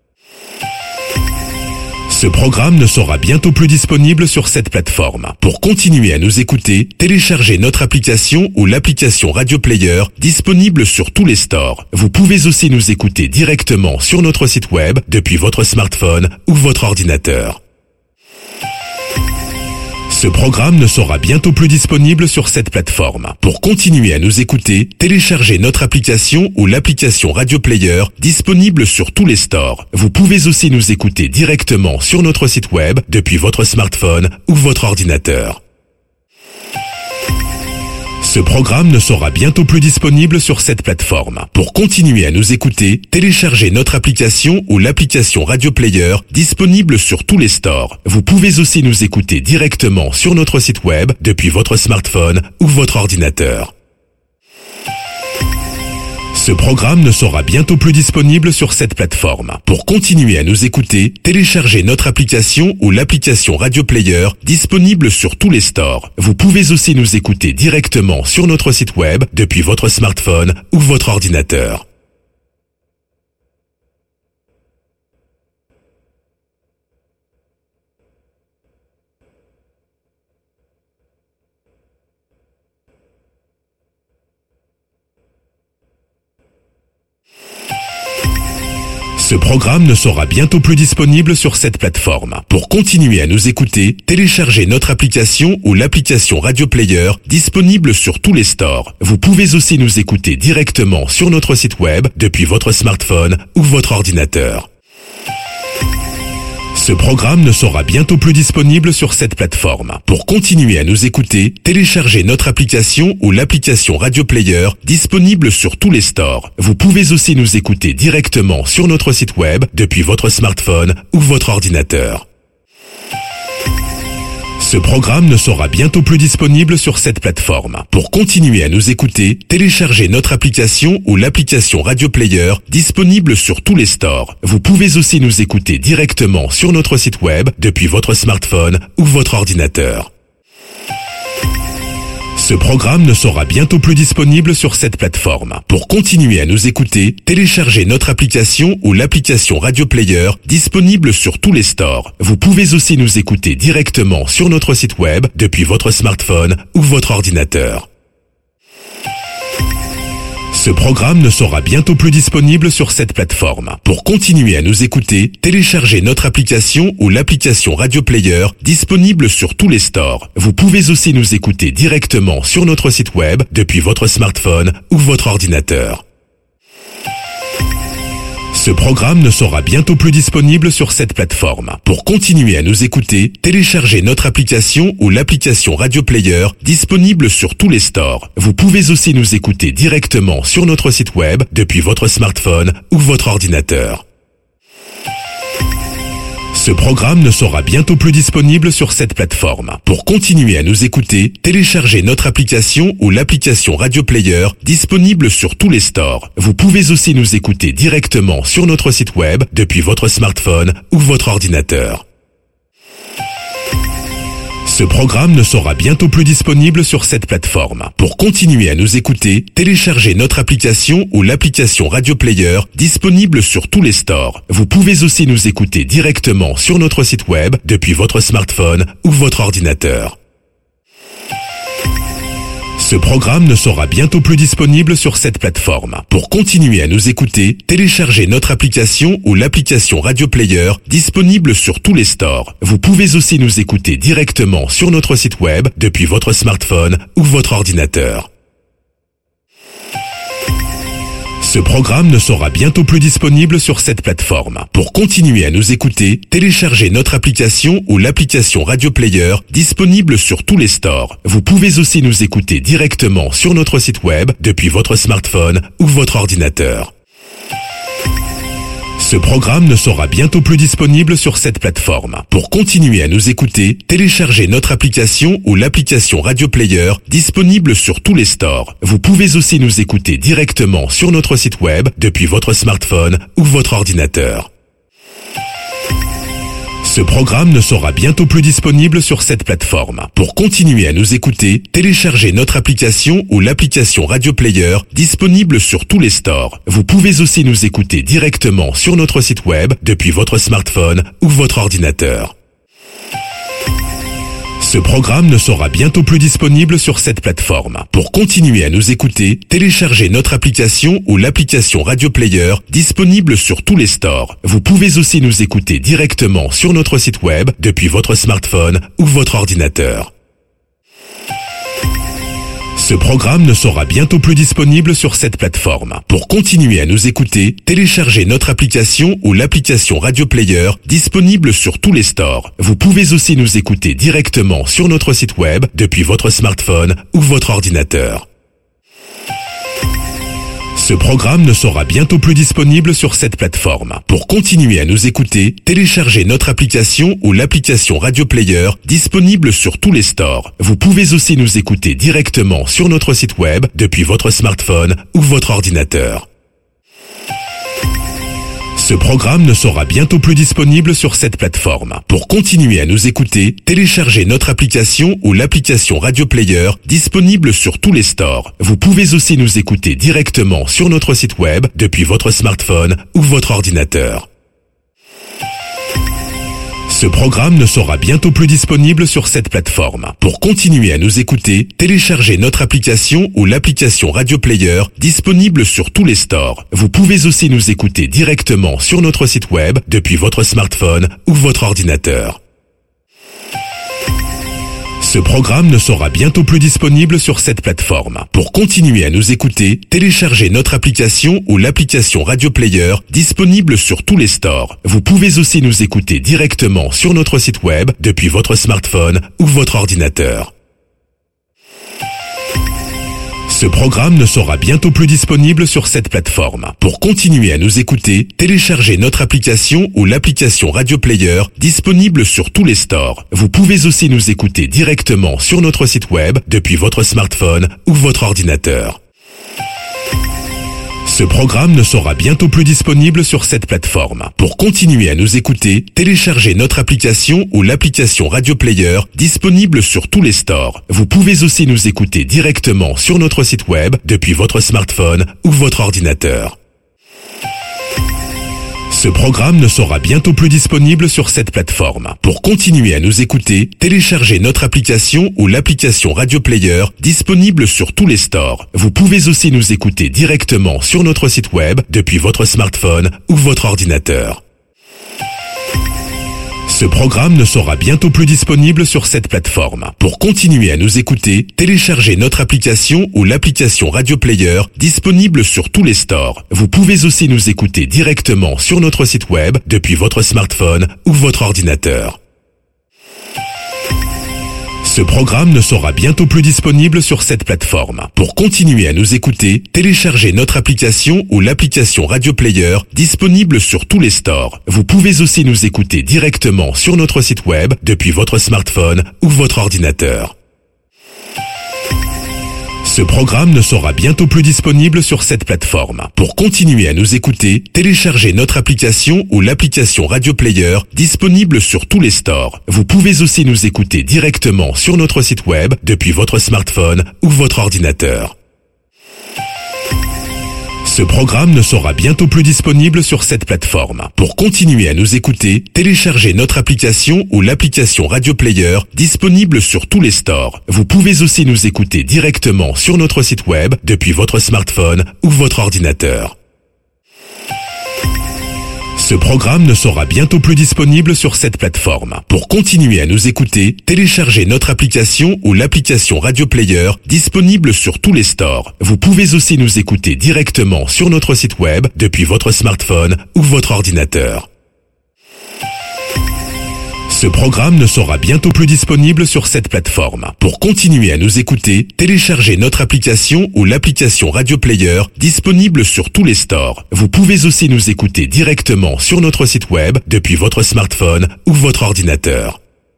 Ce programme ne sera bientôt plus disponible sur cette plateforme. Pour continuer à nous écouter, téléchargez notre application ou l'application Radio Player disponible sur tous les stores. Vous pouvez aussi nous écouter directement sur notre site web depuis votre smartphone ou votre ordinateur. Ce programme ne sera bientôt plus disponible sur cette plateforme. Pour continuer à nous écouter, téléchargez notre application ou l'application Radio Player disponible sur tous les stores. Vous pouvez aussi nous écouter directement sur notre site web depuis votre smartphone ou votre ordinateur. Ce programme ne sera bientôt plus disponible sur cette plateforme. Pour continuer à nous écouter, téléchargez notre application ou l'application Radio Player disponible sur tous les stores. Vous pouvez aussi nous écouter directement sur notre site web depuis votre smartphone ou votre ordinateur. Ce programme ne sera bientôt plus disponible sur cette plateforme. Pour continuer à nous écouter, téléchargez notre application ou l'application Radio Player disponible sur tous les stores. Vous pouvez aussi nous écouter directement sur notre site web depuis votre smartphone ou votre ordinateur. Ce programme ne sera bientôt plus disponible sur cette plateforme. Pour continuer à nous écouter, téléchargez notre application ou l'application Radio Player disponible sur tous les stores. Vous pouvez aussi nous écouter directement sur notre site web depuis votre smartphone ou votre ordinateur. Ce programme ne sera bientôt plus disponible sur cette plateforme. Pour continuer à nous écouter, téléchargez notre application ou l'application Radio Player disponible sur tous les stores. Vous pouvez aussi nous écouter directement sur notre site web depuis votre smartphone ou votre ordinateur. Ce programme ne sera bientôt plus disponible sur cette plateforme. Pour continuer à nous écouter, téléchargez notre application ou l'application Radio Player disponible sur tous les stores. Vous pouvez aussi nous écouter directement sur notre site web depuis votre smartphone ou votre ordinateur. Ce programme ne sera bientôt plus disponible sur cette plateforme. Pour continuer à nous écouter, téléchargez notre application ou l'application Radio Player disponible sur tous les stores. Vous pouvez aussi nous écouter directement sur notre site web depuis votre smartphone ou votre ordinateur. Ce programme ne sera bientôt plus disponible sur cette plateforme. Pour continuer à nous écouter, téléchargez notre application ou l'application Radio Player disponible sur tous les stores. Vous pouvez aussi nous écouter directement sur notre site web depuis votre smartphone ou votre ordinateur. Ce programme ne sera bientôt plus disponible sur cette plateforme. Pour continuer à nous écouter, téléchargez notre application ou l'application Radio Player disponible sur tous les stores. Vous pouvez aussi nous écouter directement sur notre site web depuis votre smartphone ou votre ordinateur. Ce programme ne sera bientôt plus disponible sur cette plateforme. Pour continuer à nous écouter, téléchargez notre application ou l'application Radio Player disponible sur tous les stores. Vous pouvez aussi nous écouter directement sur notre site web depuis votre smartphone ou votre ordinateur. Ce programme ne sera bientôt plus disponible sur cette plateforme. Pour continuer à nous écouter, téléchargez notre application ou l'application Radio Player disponible sur tous les stores. Vous pouvez aussi nous écouter directement sur notre site web depuis votre smartphone ou votre ordinateur. Ce programme ne sera bientôt plus disponible sur cette plateforme. Pour continuer à nous écouter, téléchargez notre application ou l'application Radio Player disponible sur tous les stores. Vous pouvez aussi nous écouter directement sur notre site web depuis votre smartphone ou votre ordinateur. Ce programme ne sera bientôt plus disponible sur cette plateforme. Pour continuer à nous écouter, téléchargez notre application ou l'application Radio Player disponible sur tous les stores. Vous pouvez aussi nous écouter directement sur notre site web depuis votre smartphone ou votre ordinateur. Ce programme ne sera bientôt plus disponible sur cette plateforme. Pour continuer à nous écouter, téléchargez notre application ou l'application Radio Player disponible sur tous les stores. Vous pouvez aussi nous écouter directement sur notre site web depuis votre smartphone ou votre ordinateur. Ce programme ne sera bientôt plus disponible sur cette plateforme. Pour continuer à nous écouter, téléchargez notre application ou l'application Radio Player disponible sur tous les stores. Vous pouvez aussi nous écouter directement sur notre site web depuis votre smartphone ou votre ordinateur. Ce programme ne sera bientôt plus disponible sur cette plateforme. Pour continuer à nous écouter, téléchargez notre application ou l'application Radio Player disponible sur tous les stores. Vous pouvez aussi nous écouter directement sur notre site web depuis votre smartphone ou votre ordinateur. Ce programme ne sera bientôt plus disponible sur cette plateforme. Pour continuer à nous écouter, téléchargez notre application ou l'application Radio Player disponible sur tous les stores. Vous pouvez aussi nous écouter directement sur notre site web depuis votre smartphone ou votre ordinateur. Ce programme ne sera bientôt plus disponible sur cette plateforme. Pour continuer à nous écouter, téléchargez notre application ou l'application Radio Player disponible sur tous les stores. Vous pouvez aussi nous écouter directement sur notre site web depuis votre smartphone ou votre ordinateur. Ce programme ne sera bientôt plus disponible sur cette plateforme. Pour continuer à nous écouter, téléchargez notre application ou l'application Radio Player disponible sur tous les stores. Vous pouvez aussi nous écouter directement sur notre site web depuis votre smartphone ou votre ordinateur. Ce programme ne sera bientôt plus disponible sur cette plateforme. Pour continuer à nous écouter, téléchargez notre application ou l'application Radio Player disponible sur tous les stores. Vous pouvez aussi nous écouter directement sur notre site web depuis votre smartphone ou votre ordinateur. Ce programme ne sera bientôt plus disponible sur cette plateforme. Pour continuer à nous écouter, téléchargez notre application ou l'application Radio Player disponible sur tous les stores. Vous pouvez aussi nous écouter directement sur notre site web depuis votre smartphone ou votre ordinateur. Ce programme ne sera bientôt plus disponible sur cette plateforme. Pour continuer à nous écouter, téléchargez notre application ou l'application Radio Player disponible sur tous les stores. Vous pouvez aussi nous écouter directement sur notre site web depuis votre smartphone ou votre ordinateur. Ce programme ne sera bientôt plus disponible sur cette plateforme. Pour continuer à nous écouter, téléchargez notre application ou l'application Radio Player disponible sur tous les stores. Vous pouvez aussi nous écouter directement sur notre site web depuis votre smartphone ou votre ordinateur. Ce programme ne sera bientôt plus disponible sur cette plateforme. Pour continuer à nous écouter, téléchargez notre application ou l'application Radio Player disponible sur tous les stores. Vous pouvez aussi nous écouter directement sur notre site web depuis votre smartphone ou votre ordinateur. Ce programme ne sera bientôt plus disponible sur cette plateforme. Pour continuer à nous écouter, téléchargez notre application ou l'application Radio Player disponible sur tous les stores. Vous pouvez aussi nous écouter directement sur notre site web depuis votre smartphone ou votre ordinateur. Ce programme ne sera bientôt plus disponible sur cette plateforme. Pour continuer à nous écouter, téléchargez notre application ou l'application Radio Player disponible sur tous les stores. Vous pouvez aussi nous écouter directement sur notre site web depuis votre smartphone ou votre ordinateur. Ce programme ne sera bientôt plus disponible sur cette plateforme. Pour continuer à nous écouter, téléchargez notre application ou l'application Radio Player disponible sur tous les stores. Vous pouvez aussi nous écouter directement sur notre site web depuis votre smartphone ou votre ordinateur. Ce programme ne sera bientôt plus disponible sur cette plateforme. Pour continuer à nous écouter, téléchargez notre application ou l'application Radio Player disponible sur tous les stores. Vous pouvez aussi nous écouter directement sur notre site web depuis votre smartphone ou votre ordinateur. Ce programme ne sera bientôt plus disponible sur cette plateforme. Pour continuer à nous écouter, téléchargez notre application ou l'application Radio Player disponible sur tous les stores. Vous pouvez aussi nous écouter directement sur notre site web depuis votre smartphone ou votre ordinateur. Ce programme ne sera bientôt plus disponible sur cette plateforme. Pour continuer à nous écouter, téléchargez notre application ou l'application Radio Player disponible sur tous les stores. Vous pouvez aussi nous écouter directement sur notre site web depuis votre smartphone ou votre ordinateur.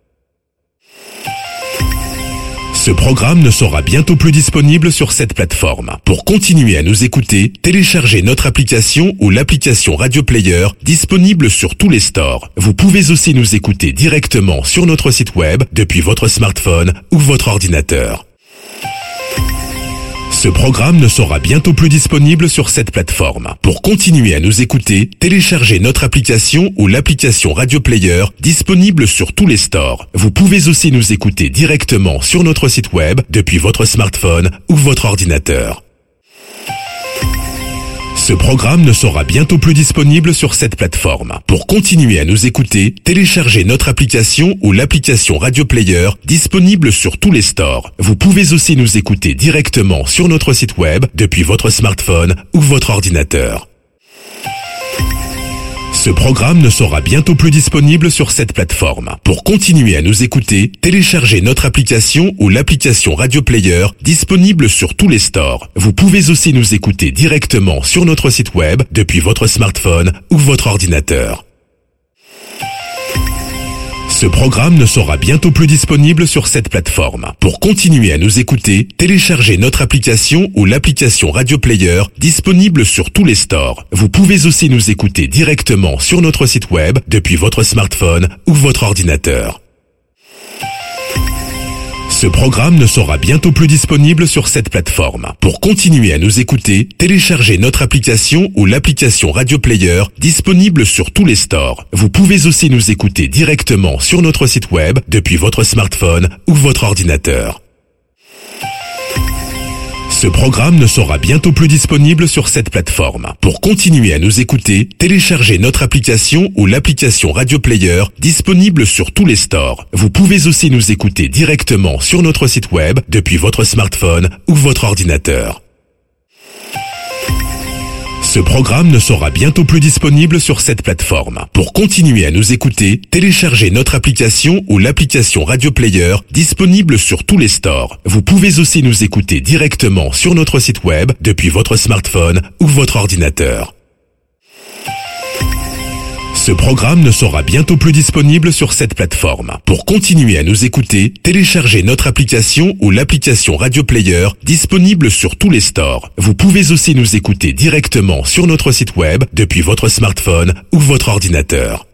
Ce programme ne sera bientôt plus disponible sur cette plateforme. Pour continuer à nous écouter, téléchargez notre application ou l'application Radio Player disponible sur tous les stores. Vous pouvez aussi nous écouter directement sur notre site web depuis votre smartphone ou votre ordinateur. Ce programme ne sera bientôt plus disponible sur cette plateforme. Pour continuer à nous écouter, téléchargez notre application ou l'application Radio Player disponible sur tous les stores. Vous pouvez aussi nous écouter directement sur notre site web depuis votre smartphone ou votre ordinateur. Ce programme ne sera bientôt plus disponible sur cette plateforme. Pour continuer à nous écouter, téléchargez notre application ou l'application Radio Player disponible sur tous les stores. Vous pouvez aussi nous écouter directement sur notre site web depuis votre smartphone ou votre ordinateur. Ce programme ne sera bientôt plus disponible sur cette plateforme. Pour continuer à nous écouter, téléchargez notre application ou l'application Radio Player disponible sur tous les stores. Vous pouvez aussi nous écouter directement sur notre site web depuis votre smartphone ou votre ordinateur. Ce programme ne sera bientôt plus disponible sur cette plateforme. Pour continuer à nous écouter, téléchargez notre application ou l'application Radio Player disponible sur tous les stores. Vous pouvez aussi nous écouter directement sur notre site web depuis votre smartphone ou votre ordinateur. Ce programme ne sera bientôt plus disponible sur cette plateforme. Pour continuer à nous écouter, téléchargez notre application ou l'application Radio Player disponible sur tous les stores. Vous pouvez aussi nous écouter directement sur notre site web depuis votre smartphone ou votre ordinateur. Ce programme ne sera bientôt plus disponible sur cette plateforme. Pour continuer à nous écouter, téléchargez notre application ou l'application Radio Player disponible sur tous les stores. Vous pouvez aussi nous écouter directement sur notre site web depuis votre smartphone ou votre ordinateur. Ce programme ne sera bientôt plus disponible sur cette plateforme. Pour continuer à nous écouter, téléchargez notre application ou l'application Radio Player disponible sur tous les stores. Vous pouvez aussi nous écouter directement sur notre site web depuis votre smartphone ou votre ordinateur. Ce programme ne sera bientôt plus disponible sur cette plateforme. Pour continuer à nous écouter, téléchargez notre application ou l'application Radio Player disponible sur tous les stores. Vous pouvez aussi nous écouter directement sur notre site web depuis votre smartphone ou votre ordinateur.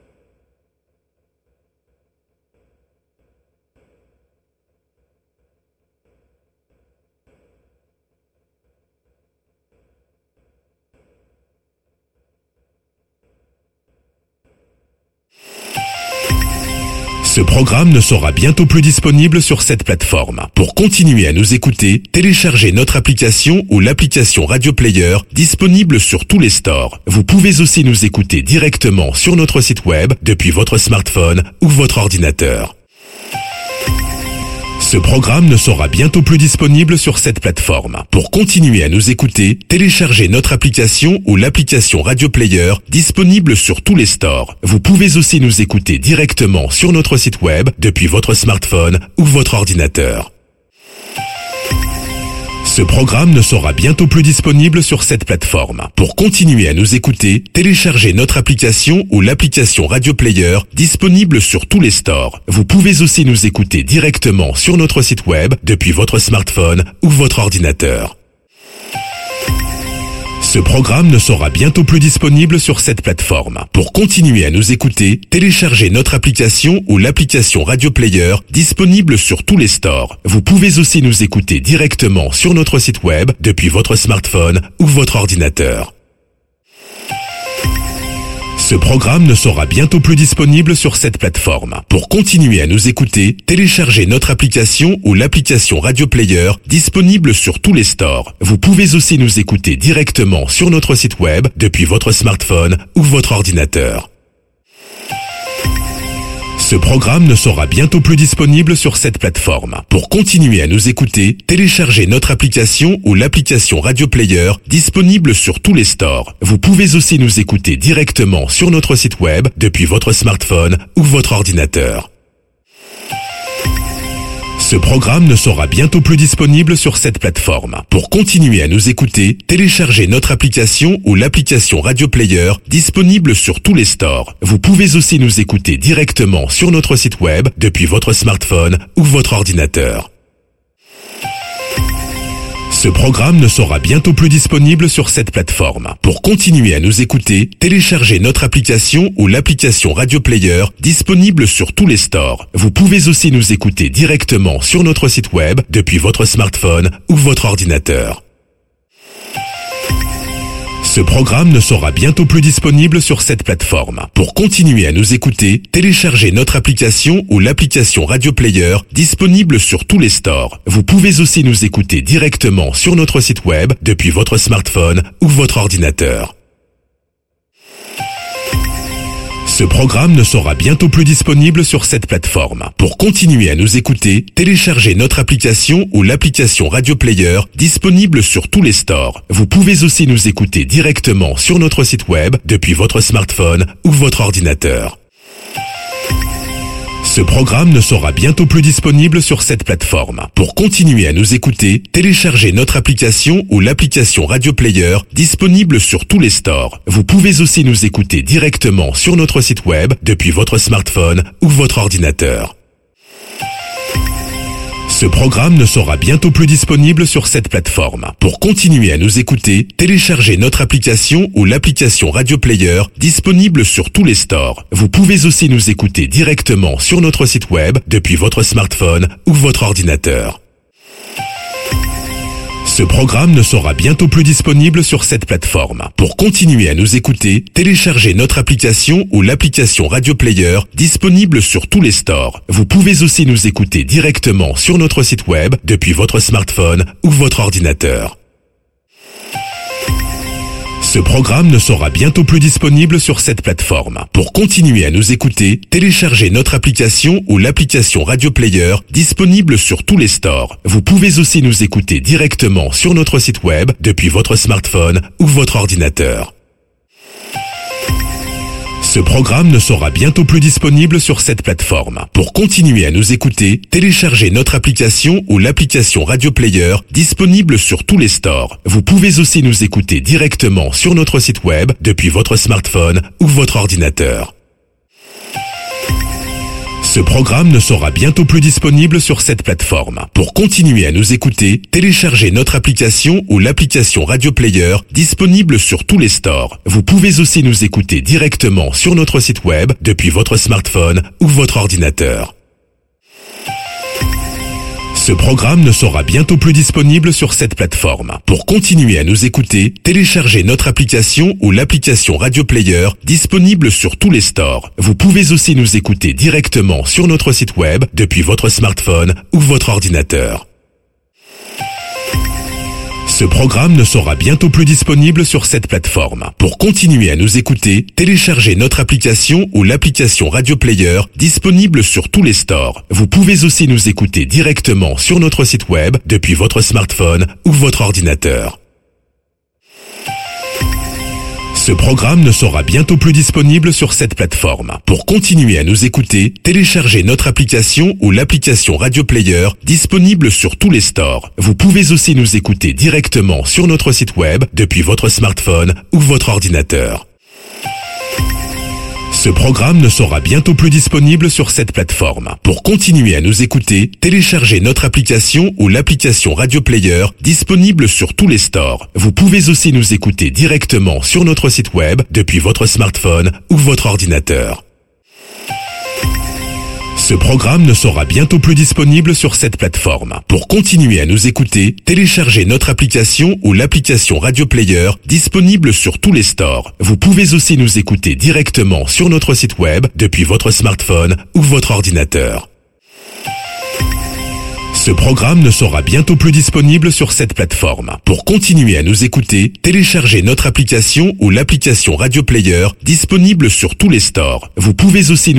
Ce programme ne sera bientôt plus disponible sur cette plateforme. Pour continuer à nous écouter, téléchargez notre application ou l'application Radio Player disponible sur tous les stores. Vous pouvez aussi nous écouter directement sur notre site web depuis votre smartphone ou votre ordinateur. Ce programme ne sera bientôt plus disponible sur cette plateforme. Pour continuer à nous écouter, téléchargez notre application ou l'application Radio Player disponible sur tous les stores. Vous pouvez aussi nous écouter directement sur notre site web depuis votre smartphone ou votre ordinateur. Ce programme ne sera bientôt plus disponible sur cette plateforme. Pour continuer à nous écouter, téléchargez notre application ou l'application Radio Player disponible sur tous les stores. Vous pouvez aussi nous écouter directement sur notre site web depuis votre smartphone ou votre ordinateur. Ce programme ne sera bientôt plus disponible sur cette plateforme. Pour continuer à nous écouter, téléchargez notre application ou l'application Radio Player disponible sur tous les stores. Vous pouvez aussi nous écouter directement sur notre site web depuis votre smartphone ou votre ordinateur. Ce programme ne sera bientôt plus disponible sur cette plateforme. Pour continuer à nous écouter, téléchargez notre application ou l'application Radio Player disponible sur tous les stores. Vous pouvez aussi nous écouter directement sur notre site web depuis votre smartphone ou votre ordinateur. Ce programme ne sera bientôt plus disponible sur cette plateforme. Pour continuer à nous écouter, téléchargez notre application ou l'application Radio Player disponible sur tous les stores. Vous pouvez aussi nous écouter directement sur notre site web depuis votre smartphone ou votre ordinateur. Ce programme ne sera bientôt plus disponible sur cette plateforme. Pour continuer à nous écouter, téléchargez notre application ou l'application Radio Player disponible sur tous les stores. Vous pouvez aussi nous écouter directement sur notre site web depuis votre smartphone ou votre ordinateur. Ce programme ne sera bientôt plus disponible sur cette plateforme. Pour continuer à nous écouter, téléchargez notre application ou l'application Radio Player disponible sur tous les stores. Vous pouvez aussi nous écouter directement sur notre site web depuis votre smartphone ou votre ordinateur. Ce programme ne sera bientôt plus disponible sur cette plateforme. Pour continuer à nous écouter, téléchargez notre application ou l'application Radio Player disponible sur tous les stores. Vous pouvez aussi nous écouter directement sur notre site web depuis votre smartphone ou votre ordinateur. Ce programme ne sera bientôt plus disponible sur cette plateforme. Pour continuer à nous écouter, téléchargez notre application ou l'application Radio Player disponible sur tous les stores. Vous pouvez aussi nous écouter directement sur notre site web depuis votre smartphone ou votre ordinateur. Ce programme ne sera bientôt plus disponible sur cette plateforme. Pour continuer à nous écouter, téléchargez notre application ou l'application Radio Player disponible sur tous les stores. Vous pouvez aussi nous écouter directement sur notre site web depuis votre smartphone ou votre ordinateur. Ce programme ne sera bientôt plus disponible sur cette plateforme. Pour continuer à nous écouter, téléchargez notre application ou l'application Radio Player disponible sur tous les stores. Vous pouvez aussi nous écouter directement sur notre site web depuis votre smartphone ou votre ordinateur. Ce programme ne sera bientôt plus disponible sur cette plateforme. Pour continuer à nous écouter, téléchargez notre application ou l'application Radio Player disponible sur tous les stores. Vous pouvez aussi nous écouter directement sur notre site web depuis votre smartphone ou votre ordinateur. Ce programme ne sera bientôt plus disponible sur cette plateforme. Pour continuer à nous écouter, téléchargez notre application ou l'application Radio Player disponible sur tous les stores. Vous pouvez aussi nous écouter directement sur notre site web depuis votre smartphone ou votre ordinateur. Ce programme ne sera bientôt plus disponible sur cette plateforme. Pour continuer à nous écouter, téléchargez notre application ou l'application Radio Player disponible sur tous les stores. Vous pouvez aussi nous écouter directement sur notre site web depuis votre smartphone ou votre ordinateur. Ce programme ne sera bientôt plus disponible sur cette plateforme. Pour continuer à nous écouter, téléchargez notre application ou l'application Radio Player disponible sur tous les stores. Vous pouvez aussi nous écouter directement sur notre site web depuis votre smartphone ou votre ordinateur. Ce programme ne sera bientôt plus disponible sur cette plateforme. Pour continuer à nous écouter, téléchargez notre application ou l'application Radio Player disponible sur tous les stores. Vous pouvez aussi nous écouter directement sur notre site web depuis votre smartphone ou votre ordinateur. Ce programme ne sera bientôt plus disponible sur cette plateforme. Pour continuer à nous écouter, téléchargez notre application ou l'application Radio Player disponible sur tous les stores. Vous pouvez aussi nous écouter directement sur notre site web depuis votre smartphone ou votre ordinateur. Ce programme ne sera bientôt plus disponible sur cette plateforme. Pour continuer à nous écouter, téléchargez notre application ou l'application Radio Player disponible sur tous les stores. Vous pouvez aussi nous écouter directement sur notre site web depuis votre smartphone ou votre ordinateur. Ce programme ne sera bientôt plus disponible sur cette plateforme. Pour continuer à nous écouter, téléchargez notre application ou l'application Radio Player disponible sur tous les stores. Vous pouvez aussi nous écouter directement sur notre site web depuis votre smartphone ou votre ordinateur. Ce programme ne sera bientôt plus disponible sur cette plateforme. Pour continuer à nous écouter, téléchargez notre application ou l'application Radio Player disponible sur tous les stores. Vous pouvez aussi nous écouter directement sur notre site web depuis votre smartphone ou votre ordinateur. Ce programme ne sera bientôt plus disponible sur cette plateforme. Pour continuer à nous écouter, téléchargez notre application ou l'application Radio Player disponible sur tous les stores. Vous pouvez aussi nous